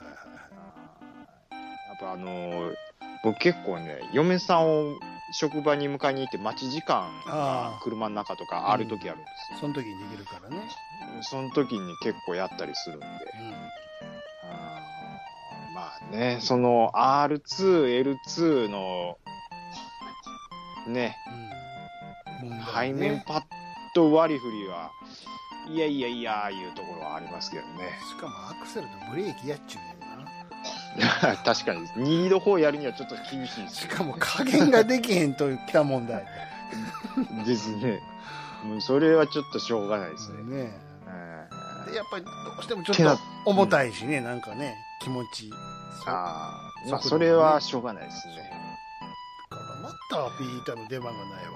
やっぱあのー、僕結構ね、嫁さんを職場に迎えに行って待ち時間が車の中とかある時あるんですよ。 うん、その時にできるからね。 その時に結構やったりするんで。うん、あまあね、その アールツー、エルツー のね、うんね、背面パッド割り振りはいやいやいやいうところはありますけどね。 しかもアクセルとブレーキやっちゅうねんな。 確かにニードフォーやるにはちょっと厳しいです、 ね、しかも加減ができへんといった問題ですね。もうそれはちょっとしょうがないですね。ねえ、でやっぱりどうしてもちょっと重たいしね、うん、なんかね気持ち。 ああ、まあそれはしょうがないですね。 だからまたビータの出番がないわ。そうですね。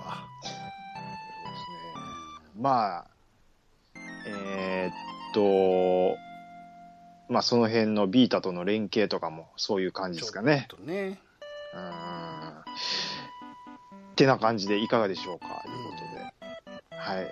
まあえー、っと。まあその辺のビータとの連携とかもそういう感じですかね。 ちょっとね。 うん。ってな感じでいかがでしょうかということで。はい。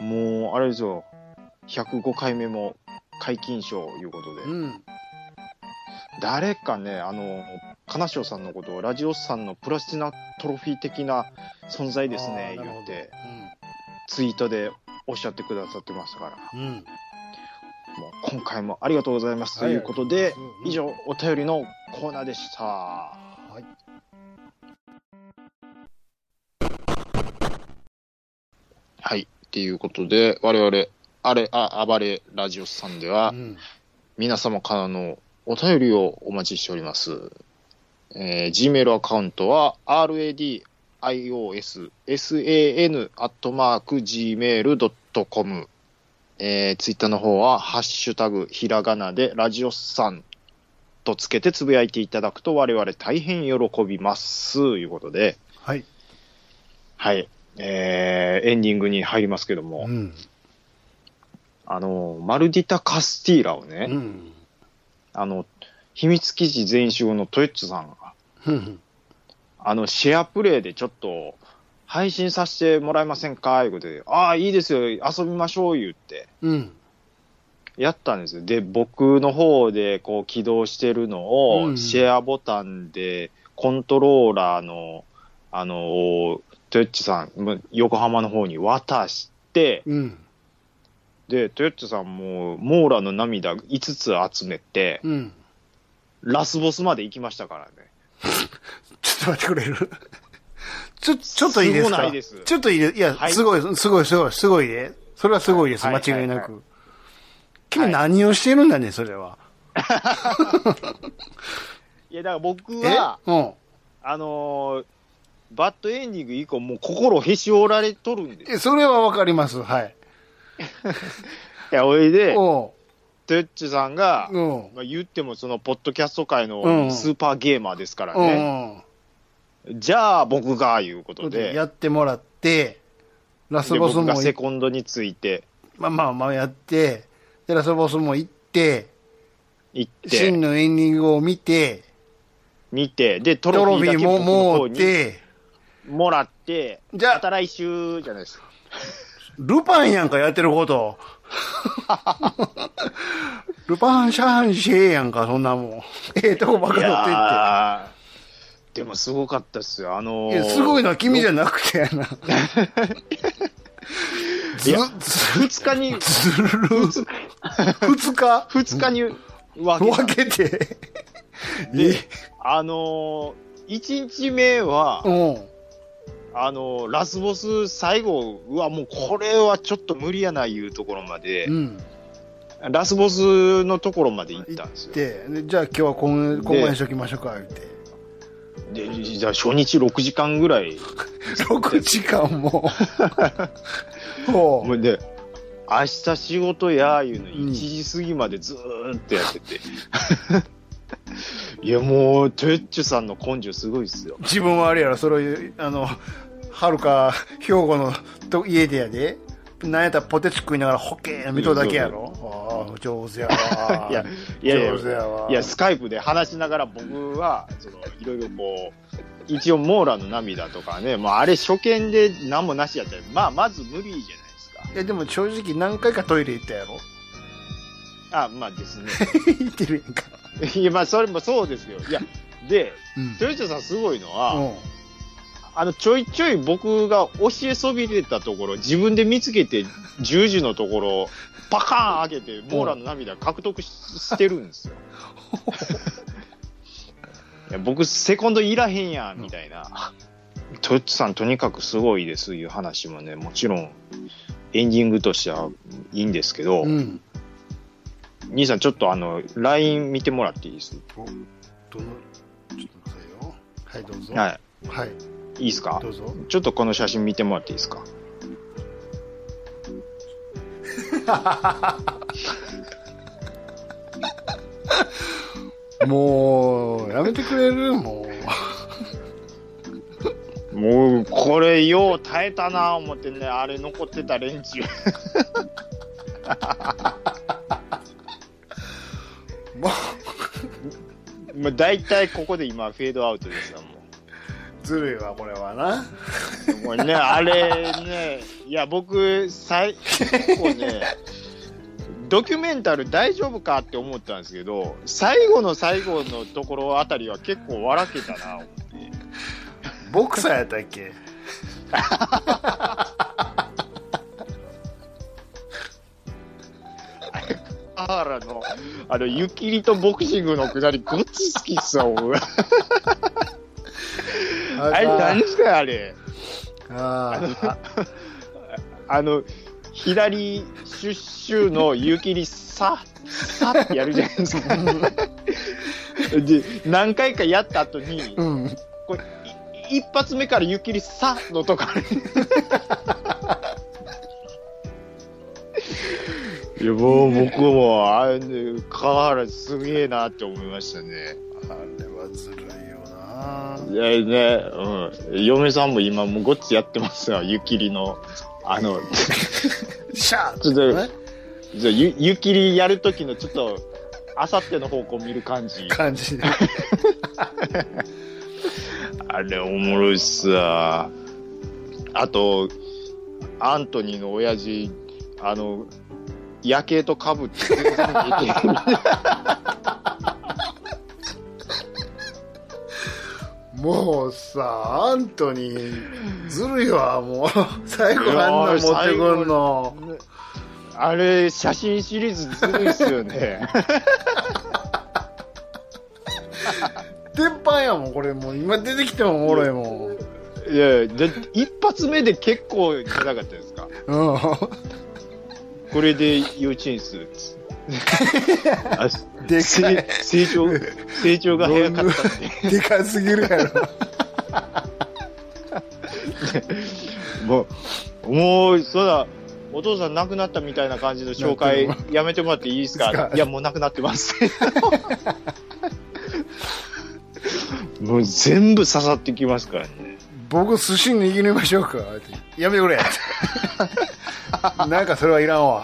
もうあれですよ。ひゃくごかいめも皆勤賞ということで。うん。 誰かね、あの、金城さんのことをラジオさんのプラチナトロフィー的な存在ですね、言って、うん、ツイートでおっしゃってくださってましたから、うん、もう今回もありがとうございますということで、うん、以上、お便りのコーナーでした。はい。はい。っていうことで、我々、あれ、あ、暴れラジオさんでは、うん、皆様からのお便りをお待ちしております。えー、Gmail アカウントは ラディオスサン アットマーク ジーメール ドットコム、えー、Twitter の方はハッシュタグひらがなでラジオさんとつけてつぶやいていただくと我々大変喜びますということで、 はいはい、えー、エンディングに入りますけども、うん、あのマルディタ・カスティーラをね、うん、あの秘密基地全員集合のトヨッチさんがあのシェアプレイでちょっと配信させてもらえませんかいうことで、ああいいですよ遊びましょう言ってやったんですよ。で僕の方でこう起動してるのをシェアボタンでコントローラーのあのトヨッチさん横浜の方に渡して、うん、でトヨッチさんもモーラの涙いつつ集めて、うん、ラスボスまで行きましたからね。 ちょっと待ってくれるちょ、ちょっといいですか？ すごないです。 ちょっといいです。いや、はい、すごい、すごい、すごい、すごいで。それはすごいです。はい、間違いなく。はいはいはい、君何をしてるんだね、それは。 いや、だから僕は、うん、あのー、バッドエンディング以降、もう心へし折られとるんです。 それはわかります。はい。 いや、おいで、トヨッチさんが、うんまあ、言ってもそのポッドキャスト界のスーパーゲーマーですからね、うん、じゃあ僕がいうことでやってもらって、ラスボスも僕がセコンドについてまあまあまあやって、でラスボスも行って行って真のエンディングを見て見てでトロフィーだけ僕の方にもらって、じゃあまた来週じゃないですか。 ルパンやんかやってることルパンシャンシェやんかそんなもん。ええとこばっか乗ってって。 でもすごかったっすよ。あのー、いやすごいのは君じゃなくてやな。 いや二日にずる二日二日に分け分けてであのー、一日目は。うんあのラスボス最後うわもうこれはちょっと無理やないうところまで、うん、ラスボスのところまで行ったんですよ。 でじゃあ今日は今後にしときましょうか言ってでじゃあ初日ろくじかんぐらいろくじかんももうで明日仕事やいうのいちじ過ぎまでずーっとやってて、うん、いやもうトヨッチュさんの根性すごいっすよ。 自分はあれやろそれあのはるか兵庫のと家でやでなんやったらポテチ食いながらホッケー見とるだけやろ。ああ上手やわいやいやいや上手やわ。いやスカイプで話しながら僕はそのいろいろこう一応モーラの涙とかね、まあ、あれ初見で何もなしやったらまあまず無理じゃないですか。 いやでも正直何回かトイレ行ったやろ。 あまあですね行ってるやんか。 いやまあそれもそうですよ。いやで、うん、トヨタさんすごいのは、うん、あのちょいちょい僕が教えそびれたところ自分で見つけて十字のところパカーン開けてモーラの涙獲得 し, してるんですよ。いや僕セコンドいらへんやんみたいな、うん、トヨタさんとにかくすごいですいう話もねもちろんエンディングとしてはいいんですけど、うん、兄さんちょっとあの ライン 見てもらっていいです？ おどのちょっと待ってよ。はいどうぞ。 はいはい。 いいですか？ どうぞ。 ちょっとこの写真見てもらっていいですか？ もうやめてくれる？もうもうこれよう耐えたな思ってねあれ残ってた連中もうもう大体ここで今フェードアウトですよ。もうずるいわこれはな。 これねあれねいや僕最後ねドキュメンタル大丈夫かって思ったんですけど、最後の最後のところあたりは結構笑けたな思って。 ボクサーやったっけ？ 川原のあの湯切りとボクシングのくだりごっつ好きっすわ俺。あれ何したよあれ。あのあの左シュッシュの湯切りささってやるじゃないですか。で何回かやった後に、うん、これ一発目から湯切りさのところいやもう僕もあれ、ね、川原すげえなって思いましたね。 あれはずるいよな。 いやね、うん、嫁さんも今もうごっつやってますわ湯切りのあのシャーちょっとじゃ湯湯切りやる時のちょっとあさっての方向見る感じ感じあれおもろいっすわ。あとアントニーの親父あの夜景とかぶって全然見えてもうさアントニーずるいわもう最後あんな持ってくんのあれ写真シリーズずるいっすよね。 鉄板やもんこれもう今出てきてもおもろいもん。いやで一発目で結構じゃなかったですか。うんこれで幼稚園数でかい成長成長が早かったってでかすぎるやろもうもうそうだお父さん亡くなったみたいな感じの紹介やめてもらっていいですか。いやもう亡くなってますもう全部刺さってきますからね。 僕寿司握りましょうかやめてくれなんかそれはいらんわ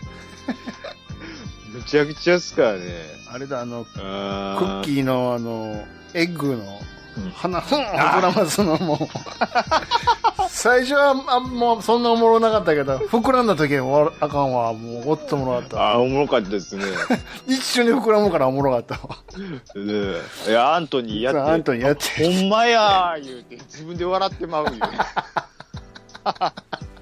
むちゃくちゃっすからね。 あれだあのクッキーのあのエッグの鼻ふん膨らますのも最初はあもうそんなおもろなかったけど膨らんだ時はあかんわもうごっつおもろかった。 あおもろかったですね一緒に膨らむからおもろかったわいやアントニーやってアントニーやってほんまやー言うて自分で笑ってまうよ